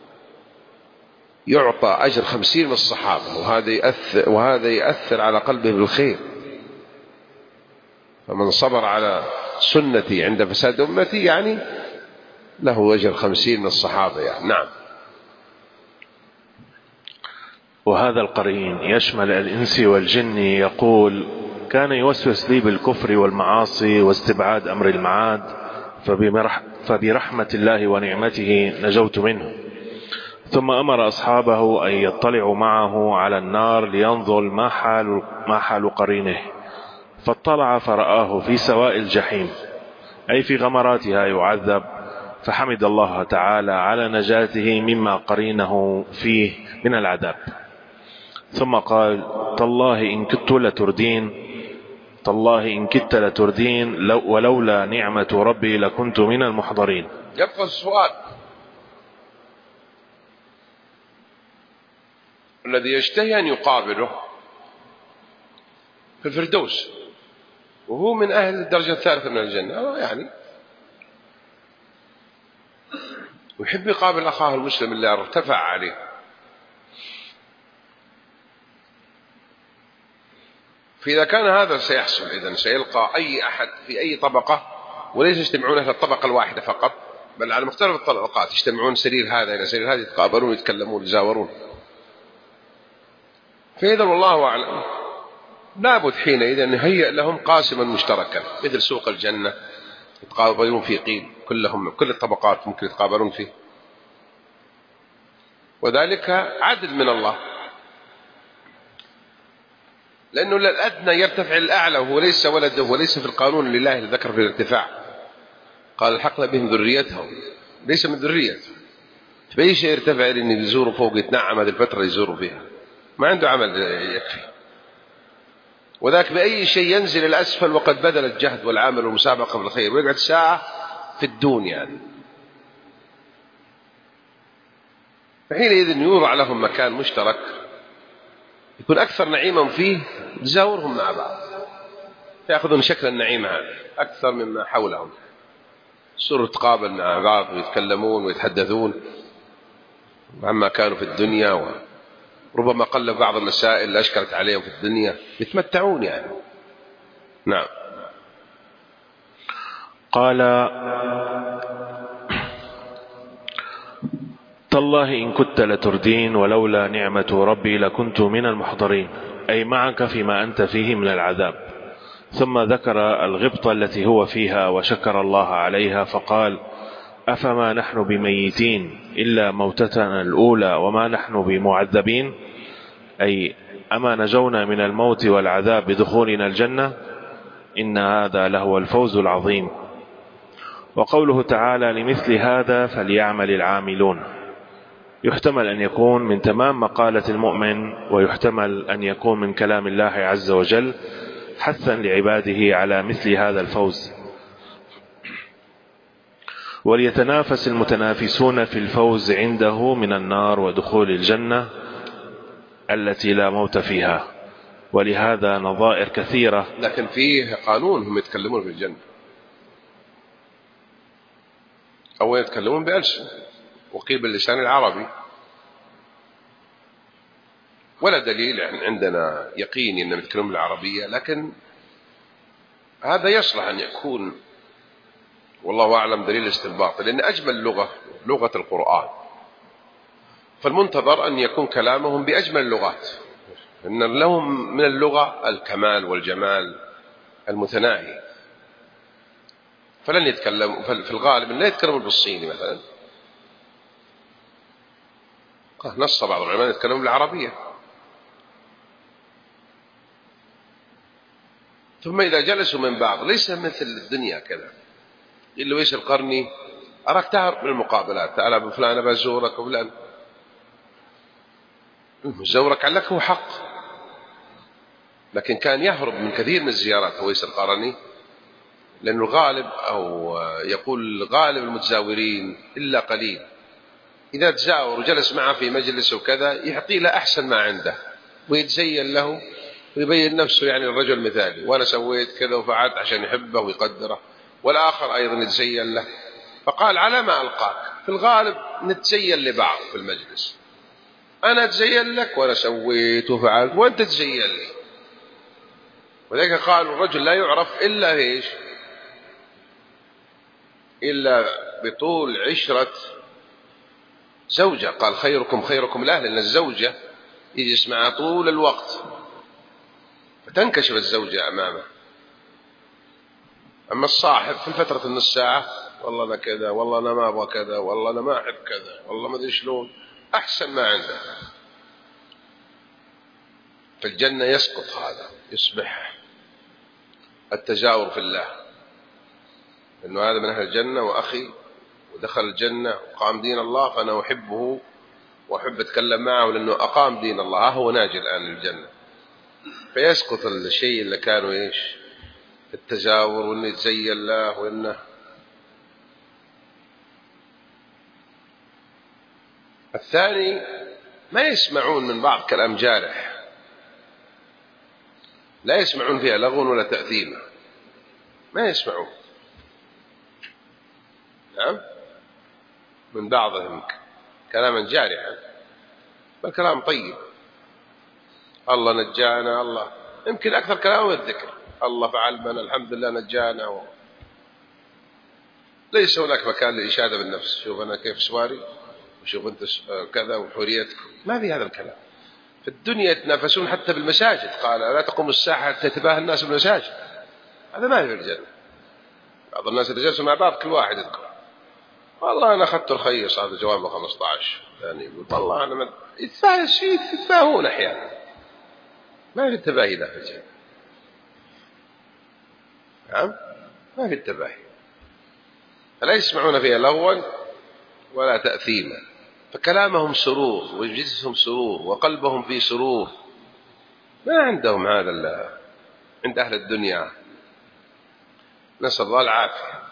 يعطى أجر خمسين من الصحابة، وهذا يأثر, وهذا يأثر على قلبه بالخير. فمن صبر على سنتي عند فساد أمتي يعني له أجر خمسين من الصحابة يعني. نعم. وهذا القرين يشمل الإنس والجن. يقول كان يوسوس لي بالكفر والمعاصي واستبعاد أمر المعاد، فبرحمة الله ونعمته نجوت منه. ثم أمر أصحابه أن يطلعوا معه على النار لينظر ما حال, ما حال قرينه، فاطلع فرآه في سواء الجحيم، أي في غمراتها يعذب، فحمد الله تعالى على نجاته مما قرينه فيه من العذاب. ثم قال تالله إن كدت لتردين، تالله إن كدت لتردين لو ولولا نعمة ربي لكنت من المحضرين. يبقى السؤال الذي يشتهي أن يقابله في الفردوس وهو من أهل الدرجة الثالثة من الجنة، يعني ويحب يقابل أخاه المسلم اللي ارتفع عليه. فإذا كان هذا سيحصل إذن سيلقى أي أحد في أي طبقة، وليس يجتمعون في الطبقة الواحدة فقط، بل على مختلف الطبقات يجتمعون سرير هذا إلى سرير هذا، يتقابلون يتكلمون يزاورون. فإذا والله أعلم لابد حينئذ أن يهيئ لهم قاسما مشتركا مثل سوق الجنة يتقابلون في قيل، كلهم كل الطبقات ممكن يتقابلون فيه، وذلك عدل من الله، لأنه الأدنى يرتفع الأعلى، وهو ليس ولده وليس في القانون لله الذكر في الارتفاع. قال الحقنا بهم ذريتهم، ليس من ذريته. فأي شيء يرتفع لأن يزوروا فوق يتنعم هذه الفترة يزوروا فيها. ما عنده عمل يكفي، وذاك بأي شيء ينزل الأسفل وقد بذل الجهد والعمل والمسابقة بالخير، ويقعد ساعة في الدنيا يعني. فحينئذ يوضع لهم مكان مشترك يكون أكثر نعيما فيه، تزاورهم مع بعض يأخذون شكل النعيم هذا أكثر مما حولهم، صاروا يتقابل مع بعض ويتكلمون ويتحدثون عما كانوا في الدنيا، وربما قل بعض المسائل اللي أشكلت عليهم في الدنيا، يتمتعون يعني. نعم. قال: تالله إن كدت لتردين ولولا نعمة ربي لكنت من المحضرين، أي معك فيما أنت فيه من العذاب. ثم ذكر الغبطة التي هو فيها وشكر الله عليها فقال: أفما نحن بميتين إلا موتتنا الأولى وما نحن بمعذبين، أي أما نجونا من الموت والعذاب بدخولنا الجنة، إن هذا لهو الفوز العظيم. وقوله تعالى: لمثل هذا فليعمل العاملون، يحتمل أن يكون من تمام مقالة المؤمن، ويحتمل أن يكون من كلام الله عز وجل حثا لعباده على مثل هذا الفوز. وليتنافس المتنافسون في الفوز عنده من النار ودخول الجنة التي لا موت فيها، ولهذا نظائر كثيرة. لكن فيه قانون، هم يتكلمون في الجنة أو يتكلمون بألسن، وقيل باللسان العربي، ولا دليل يعني عندنا يقين أنهم يتكلمون بالعربية، لكن هذا يصلح أن يكون والله أعلم دليل استنباط، لأن أجمل لغة لغة القرآن، فالمنتظر أن يكون كلامهم بأجمل اللغات، إن لهم من اللغة الكمال والجمال المتناهي، فلن يتكلموا في الغالب لا يتكلمون بالصيني مثلا، نص بعض العلماء يتكلمون بالعربية. ثم إذا جلسوا من بعض ليس مثل الدنيا كذا، إلا ويش القرني أراك تعرف من المقابلات، تعال أبو فلان أبى أزورك وفلان، زورك عليك هو حق، لكن كان يهرب من كثير من الزيارات ويس القرني، لأنه الغالب أو يقول غالب المتزاورين إلا قليل إذا تزاور وجلس معه في مجلس وكذا يعطي له أحسن ما عنده ويتزين له ويبين نفسه، يعني الرجل مثالي، وأنا سويت كذا وفعلت عشان يحبه ويقدره، والآخر أيضا يتزين له. فقال: على ما ألقاك، في الغالب نتزين لبعض في المجلس، أنا أتزين لك وأنا سويت وفعلت وأنت تزين لي. ولذلك قال: الرجل لا يعرف إلا إيش؟ إلا بطول عشرة زوجة. قال: خيركم خيركم لأهل، لأن الزوجة يجلس معها طول الوقت فتنكشف الزوجة أمامه. أما الصاحب في فترة النص ساعة، والله أنا كذا، والله أنا ما أبغى كذا، والله أنا ما أحب كذا، والله ما أدري شلون، أحسن ما عنده. في الجنة يسقط هذا، يصبح التجاور في الله، إنه هذا من أهل الجنة وأخي ودخل الجنة وقام دين الله، فأنا أحبه وأحب أتكلم معه لأنه أقام دين الله، هو ناجي الآن للجنة. فيسقط الشيء اللي كانوا إيش التجاور، وإنه يتزين الله، وإنه الثاني ما يسمعون من بعض كلام جارح، لا يسمعون فيها لغو ولا تأثيم، ما يسمعون. نعم، من بعضهم كلاما جارحا، بل كلام طيب، الله نجانا، الله يمكن أكثر كلامه الذكر، الله فعل بنا، الحمد لله نجانا و... ليس هناك مكان للإشادة بالنفس، شوف أنا كيف سواري، وشوف أنت كذا وحريتك، ما في هذا الكلام. في الدنيا يتنافسون حتى بالمساجد، قال: لا تقوم الساعة حتى يتباهى الناس بالمساجد، هذا ما في الجنة. بعض الناس اللي جلسوا مع بعض كل واحد يذكر: والله أنا أخذت الخيص هذا جواب خمسة عشر، يعني يقول والله أنا من يتفاهون أحيانا، ما في التباهي ذا في الجنة. نعم، ما في التباهي، لا يسمعون فيها لغوا ولا تأثيما، فكلامهم سرور وجلسهم سرور وقلبهم فيه سرور. ما عندهم هذا ال... عند أهل الدنيا، نسأل الله العافية.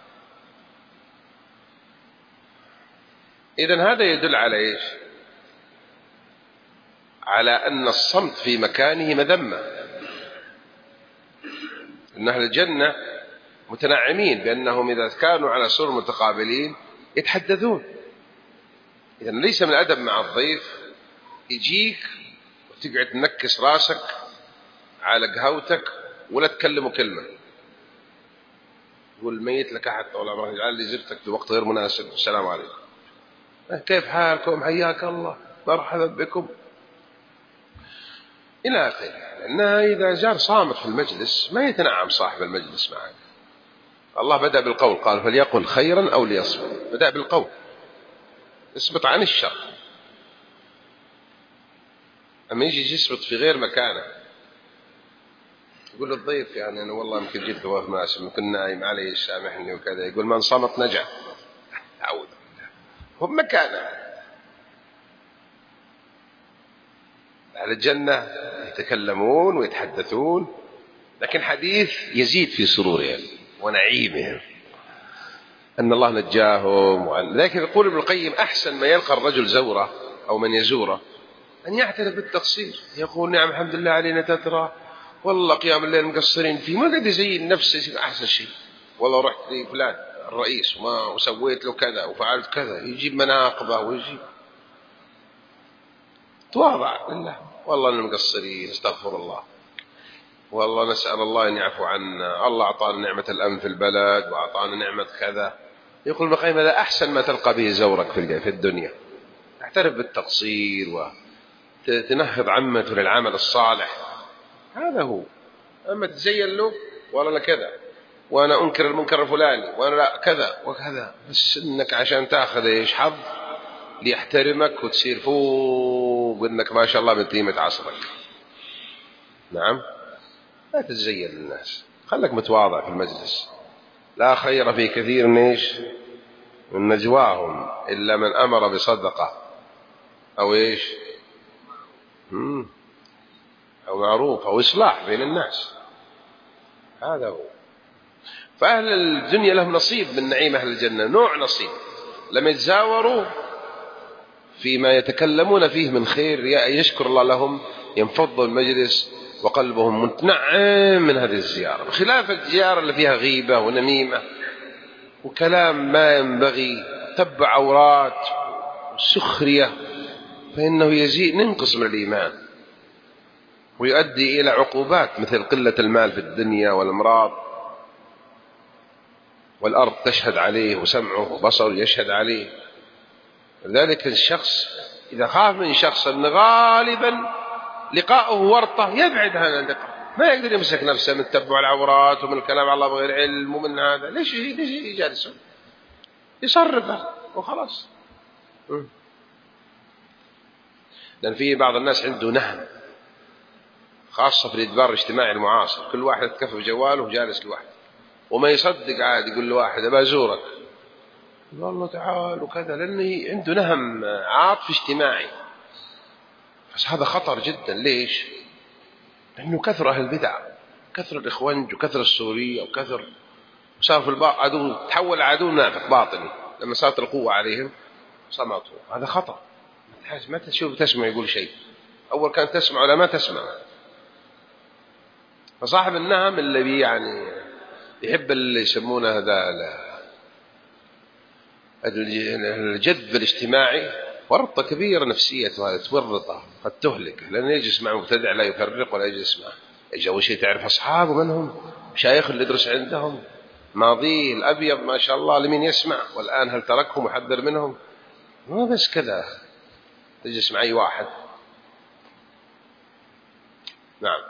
إذن هذا يدل على إيش؟ على أن الصمت في مكانه مذمة. أن أهل الجنة متنعمين بأنهم إذا كانوا على سرر متقابلين يتحدثون. إذن ليس من الأدب مع الضيف يجيك وتقعد تنكس راسك على قهوتك ولا تكلمه كلمة، يقول الميت لك أحد طول عمرك يجعل لي زرتك في وقت غير مناسب، السلام عليكم، كيف حالكم، حياك الله، مرحبا بكم، إلى آخره. لأنها إذا جار صامت في المجلس ما يتنعم صاحب المجلس معك. الله بدأ بالقول، قال فليقل خيرا أو ليصمت، بدأ بالقول، اصمت عن الشر. أما يجي يصمت في غير مكانه، يقول للضيف يعني أنا والله يمكن جيت وقت مناسب، يمكن نايم علي سامحني وكذا، يقول من صمت نجا. أعوذ بالله، هو مكانه. أهل الجنة يتكلمون ويتحدثون، لكن حديث يزيد في سرورهم ونعيمهم أن الله نجاهم. وعن ذلك يقول ابن القيم أحسن ما يلقى الرجل زوره أو من يزوره أن يعترف بالتقصير، يقول نعم الحمد لله علينا تترى، والله قيام الليل مقصرين فيه، ما قد يزين نفسه أحسن شيء، والله رحت لفلان الرئيس وما وسويت له كذا وفعلت كذا، يجيب مناقبه ويجيب تواضع لله، والله أننا مقصرين استغفر الله، والله نسأل الله أن يعفو عنا، الله أعطانا نعمة الأمن في البلد وأعطانا نعمة كذا. يقول ابن القيم هذا أحسن ما تلقى به زورك في الدنيا، تعترف بالتقصير وتنهض عمته للعمل الصالح، هذا هو. أما تزين له ولا لا كذا، وأنا أنكر المنكر الفلاني، وأنا لا كذا وكذا، بس إنك عشان تأخذ إيش حظ ليحترمك وتصير فوق إنك ما شاء الله من قيمة عصرك. نعم، لا تتزين للناس، خلك متواضع في المجلس. لا خير في كثير من إيش من نجواهم إلا من أمر بصدقة أو إيش مم. أو معروف أو إصلاح بين الناس، هذا هو. فأهل الدنيا لهم نصيب من نعيم أهل الجنة، نوع نصيب لما يتزاوروا فيما يتكلمون فيه من خير يشكر الله لهم، ينفض المجلس وقلبهم متنعم من هذه الزيارة، بخلاف الزيارة اللي فيها غيبة ونميمة وكلام ما ينبغي، تبع عورات وسخرية، فإنه يزيد ننقص من الإيمان ويؤدي إلى عقوبات مثل قلة المال في الدنيا والأمراض، والأرض تشهد عليه وسمعه وبصره يشهد عليه. لذلك الشخص إذا خاف من شخص أن غالبا لقاؤه ورطة يبعد عن اللقاء، ما يقدر يمسك نفسه من تتبع العورات ومن الكلام على الله بغير علم ومن هذا، ليش ليش يجالسه يصرفه وخلاص. لأن في بعض الناس عنده نهم، خاصة في الإدبار الاجتماعي المعاصر، كل واحد يتكفى بجواله وجالس لوحده، وما يصدق عاد يقول لواحد أبا أزورك، والله تعال وكذا، لأنه عنده نهم عاطفي اجتماعي. بس هذا خطر جدا. ليش؟ لأنه كثر أهل البدع، كثر الإخوانج وكثر السورية وكثر، وصار في الباطن عدو، تحول عدو نافق باطني لما صارت القوة عليهم صمتوا. هذا خطر، ما تشوف تسمع يقول شيء، أول كان تسمع ولا ما تسمع. فصاحب النهم اللي يعني يحب اللي يسمونه هذا الجذب الاجتماعي، ورطة كبيرة نفسية، هذا تورطه قد تهلك، لأنه يجلس مع مبتدع لا يفرق ولا يجلس معه. يجي أول شيء تعرف أصحابه من هم، مشايخ اللي يدرس عندهم، ماضيه الأبيض ما شاء الله لمن يسمع، والآن هل تركهم وحذر منهم؟ مو بس كذا تجلس مع أي واحد. نعم.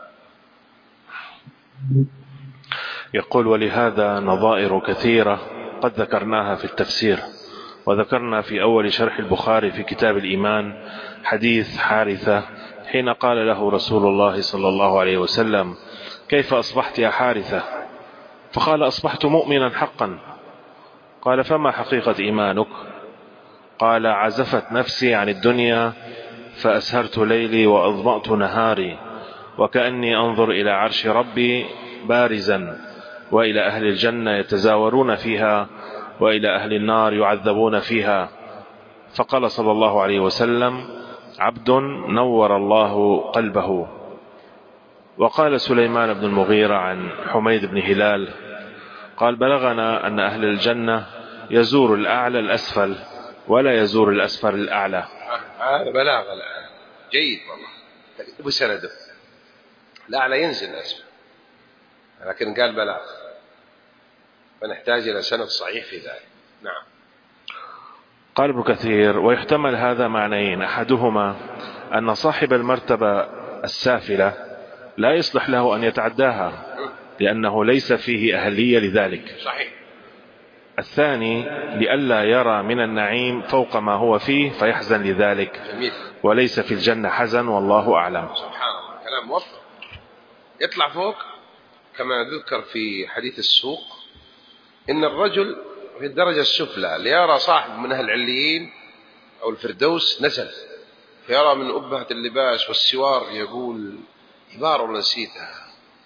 يقول ولهذا نظائر كثيرة قد ذكرناها في التفسير، وذكرنا في أول شرح البخاري في كتاب الإيمان حديث حارثة حين قال له رسول الله صلى الله عليه وسلم كيف أصبحت يا حارثة؟ فقال أصبحت مؤمنا حقا. قال فما حقيقة إيمانك؟ قال عزفت نفسي عن الدنيا فأسهرت ليلي وأظمأت نهاري وكأني أنظر إلى عرش ربي بارزا وإلى أهل الجنة يتزاورون فيها وإلى أهل النار يعذبون فيها. فقال صلى الله عليه وسلم عبد نور الله قلبه. وقال سليمان بن المغيرة عن حميد بن هلال قال بلغنا أن أهل الجنة يزور الأعلى الأسفل ولا يزور الأسفل الأعلى. هذا بلاغ الآن جيد والله بسنده. الأعلى ينزل الأسفل لكن قال بلاغ، فنحتاج إلى سند صحيح في ذلك. نعم. قال ابن كثير ويحتمل هذا معنيين، أحدهما أن صاحب المرتبة السافلة لا يصلح له أن يتعداها لأنه ليس فيه أهلية لذلك. صحيح. الثاني لئلا يرى من النعيم فوق ما هو فيه فيحزن لذلك. جميل. وليس في الجنة حزن والله أعلم. سبحان الله، كلام موفق. يطلع فوق كما ذكر في حديث السوق إن الرجل في الدرجة السفلى ليرى صاحب من أهل العليين أو الفردوس نزل فيرى من أبهة اللباس والسوار، يقول عبارة نسيتها،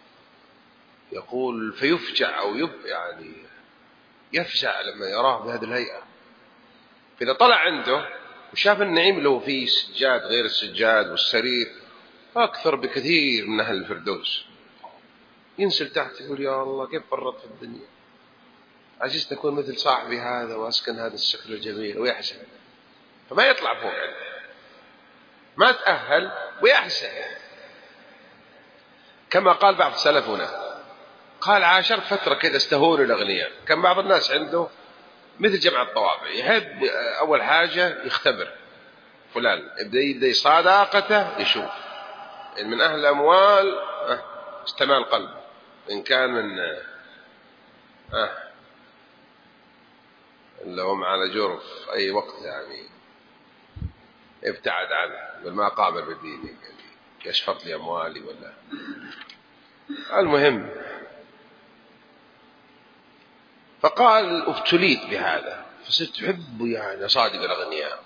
يقول فيفجع أو يب يعني يفجع لما يراه بهذه الهيئة. فإذا طلع عنده وشاف النعيم له فيه سجاد غير السجاد والسرير أكثر بكثير من أهل الفردوس، ينزل تحت يقول يا الله كيف فرط في الدنيا، عجزت أكون مثل صاحبي هذا وأسكن هذا السكن الجميل، ويحزن. فما يطلع فوق عنده، ما تأهل ويحزن. كما قال بعض سلفنا قال عاشرت فترة كده استهون الأغنياء. كان بعض الناس عنده مثل جمع الطوابع يحب أول حاجة يختبر فلان، يبدأ صداقته يشوف إن من أهل الأموال استمال قلبه، إن كان من آه اللي هم على جرف أي وقت يعني ابتعد عنه ما قابل بديني يعني يشفط لي أموالي ولا. المهم فقال ابتليت بهذا فصرت أحب يعني صادق الأغنياء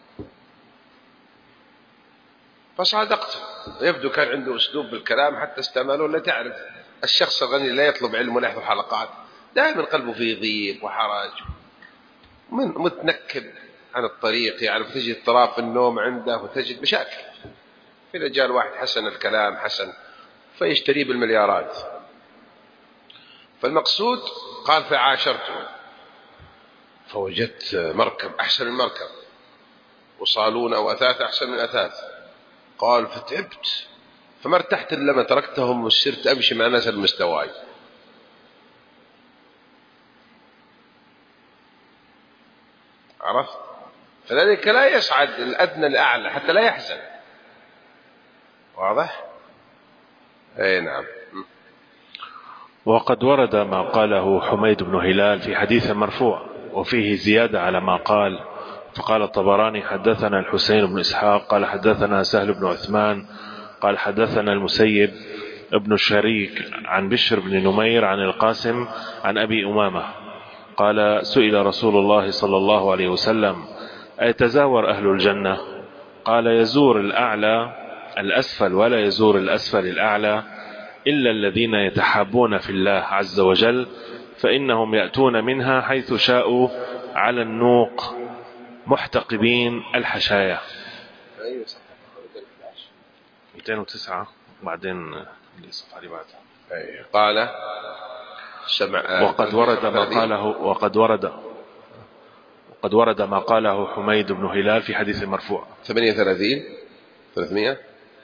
فصادقت. يبدو كان عنده أسلوب بالكلام حتى استعملوه. لا تعرف الشخص الغني لا يطلب علم ولا يحضر حلقات، دائما قلبه فيه ضيق وحرج، من متنكب عن الطريق يعني، فتجد اضطراب في النوم عنده وتجد مشاكل. فإذا جاء الواحد حسن الكلام حسن فيشتريه بالمليارات. فالمقصود قال فعاشرته فوجدت مركب أحسن من مركب وصالون أو أثاث أحسن من أثاث. قال فتعبت فما ارتحت إلا لما تركتهم وصرت أمشي مع ناس المستواي. عرفت؟ فذلك لا يصعد الأدنى الأعلى حتى لا يحزن. واضح؟ أي نعم. وقد ورد ما قاله حميد بن هلال في حديث مرفوع وفيه زيادة على ما قال. فقال الطبراني حدثنا الحسين بن إسحاق قال حدثنا سهل بن عثمان قال حدثنا المسيب ابن الشريك عن بشر بن نمير عن القاسم عن أبي أمامة قال سئل رسول الله صلى الله عليه وسلم أيتزاور أهل الجنة؟ قال يزور الأعلى الأسفل ولا يزور الأسفل الأعلى إلا الذين يتحابون في الله عز وجل فإنهم يأتون منها حيث شاءوا على النوق محتقبين الحشايا. مئتين وتسعة بعدين الصفحة اللي بعدها. قال وقد ورد ما قاله وقد ورد وقد ورد ما قاله حميد بن هلال في حديث مرفوع. ثمانية وثلاثين ثلاثمائة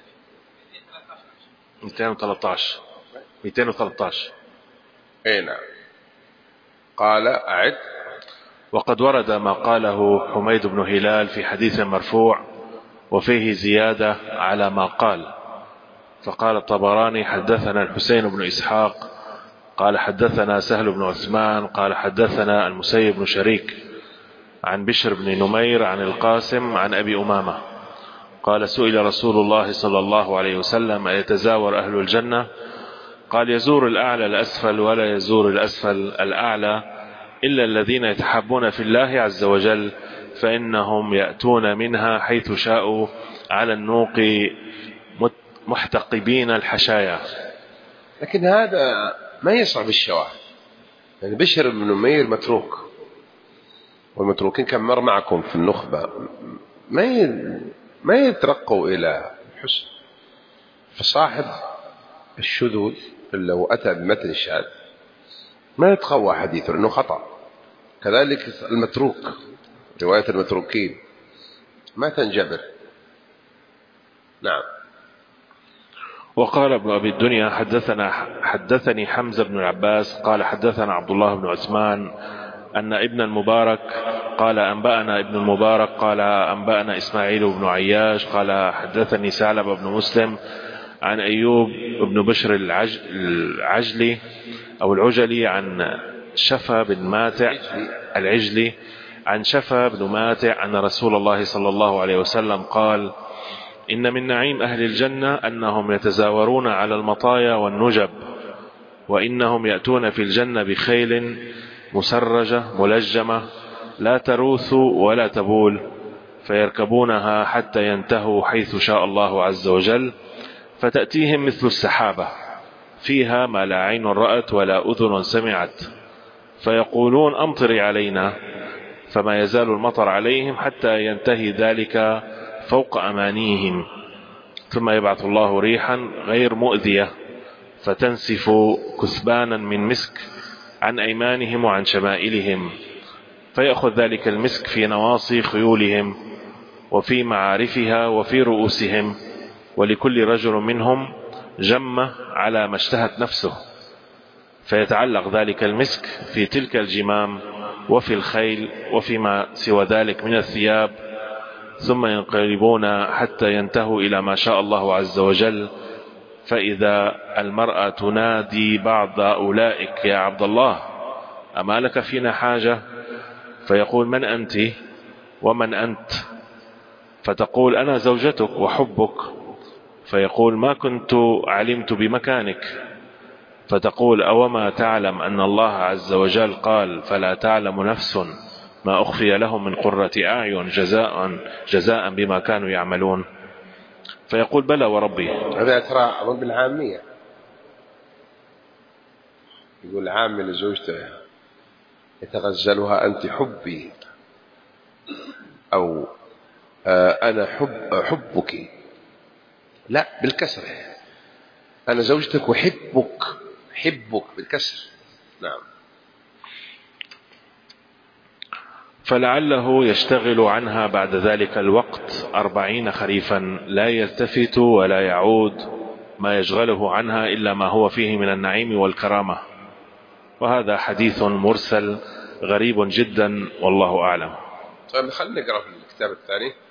مئتين وثلاثة عشر مئتين وثلاثة عشر. اي نعم. قال أعد. وقد ورد ما قاله حميد بن هلال في حديث مرفوع وفيه زيادة على ما قال. فقال الطبراني حدثنا الحسين بن إسحاق قال حدثنا سهل بن عثمان قال حدثنا المسيب بن شريك عن بشر بن نمير عن القاسم عن أبي أمامة قال سئل رسول الله صلى الله عليه وسلم أيتزاور أهل الجنة؟ قال يزور الأعلى الأسفل ولا يزور الأسفل الأعلى إلا الذين يتحبون في الله عز وجل فإنهم يأتون منها حيث شاءوا على النوق محتقبين الحشايا. لكن هذا ما يصعب الشواهد. يعني بشر بن نمير متروك، والمتروكين كم مر معكم في النخبة ما ما يترقوا إلى الحسن. فصاحب الشذوذ لو أتى بمثل الشاذ ما يتقوى حديثه لأنه خطأ. كذلك المتروك، رواية المتروكين ما تنجبر. نعم. وقال ابن أبي الدنيا حدثنا حدثني حمزة بن العباس قال حدثنا عبد الله بن عثمان أن ابن المبارك قال أنبأنا ابن المبارك قال أنبأنا إسماعيل بن عياش قال حدثني ثعلب بن مسلم عن أيوب بن بشر العجلي أو العجلي عن شفا بن ماتع العجلي عن شفا بن ماتع أن رسول الله صلى الله عليه وسلم قال: إن من نعيم أهل الجنة أنهم يتزاورون على المطايا والنجب، وإنهم يأتون في الجنة بخيل مسرجة ملجمة لا تروث ولا تبول، فيركبونها حتى ينتهوا حيث شاء الله عز وجل، فتأتيهم مثل السحابة فيها ما لا عين رأت ولا أذن سمعت، فيقولون: أمطري علينا، فما يزال المطر عليهم حتى ينتهي ذلك فوق أمانيهم، ثم يبعث الله ريحا غير مؤذية فتنسف كثبانا من مسك عن أيمانهم وعن شمائلهم، فيأخذ ذلك المسك في نواصي خيولهم وفي معارفها وفي رؤوسهم، ولكل رجل منهم جمة على ما اشتهت نفسه، فيتعلق ذلك المسك في تلك الجمام وفي الخيل وفيما سوى ذلك من الثياب، ثم ينقلبون حتى ينتهوا إلى ما شاء الله عز وجل، فإذا المرأة تنادي بعض أولئك: يا عبد الله، أما لك فينا حاجة؟ فيقول: من أنت ومن أنت؟ فتقول: أنا زوجتك وحبك. فيقول: ما كنت علمت بمكانك. فتقول: أوما تعلم أن الله عز وجل قال: فلا تعلم نفس ما أخفي لهم من قرة أعين جزاء جزاء بما كانوا يعملون. فيقول: بلى وربي. هذا ترى أظن بالعامية، يقول عامل لزوجته: يتغزلها أنت حبي، أو آه أنا حب حبك، لا بالكسر، أنا زوجتك وحبك، حبك بالكسر. نعم. فلعله يشتغل عنها بعد ذلك الوقت أربعين خريفا لا يلتفت ولا يعود ما يشغله عنها إلا ما هو فيه من النعيم والكرامة. وهذا حديث مرسل غريب جدا والله أعلم. طيب خلينا نقرأ في الكتاب الثاني.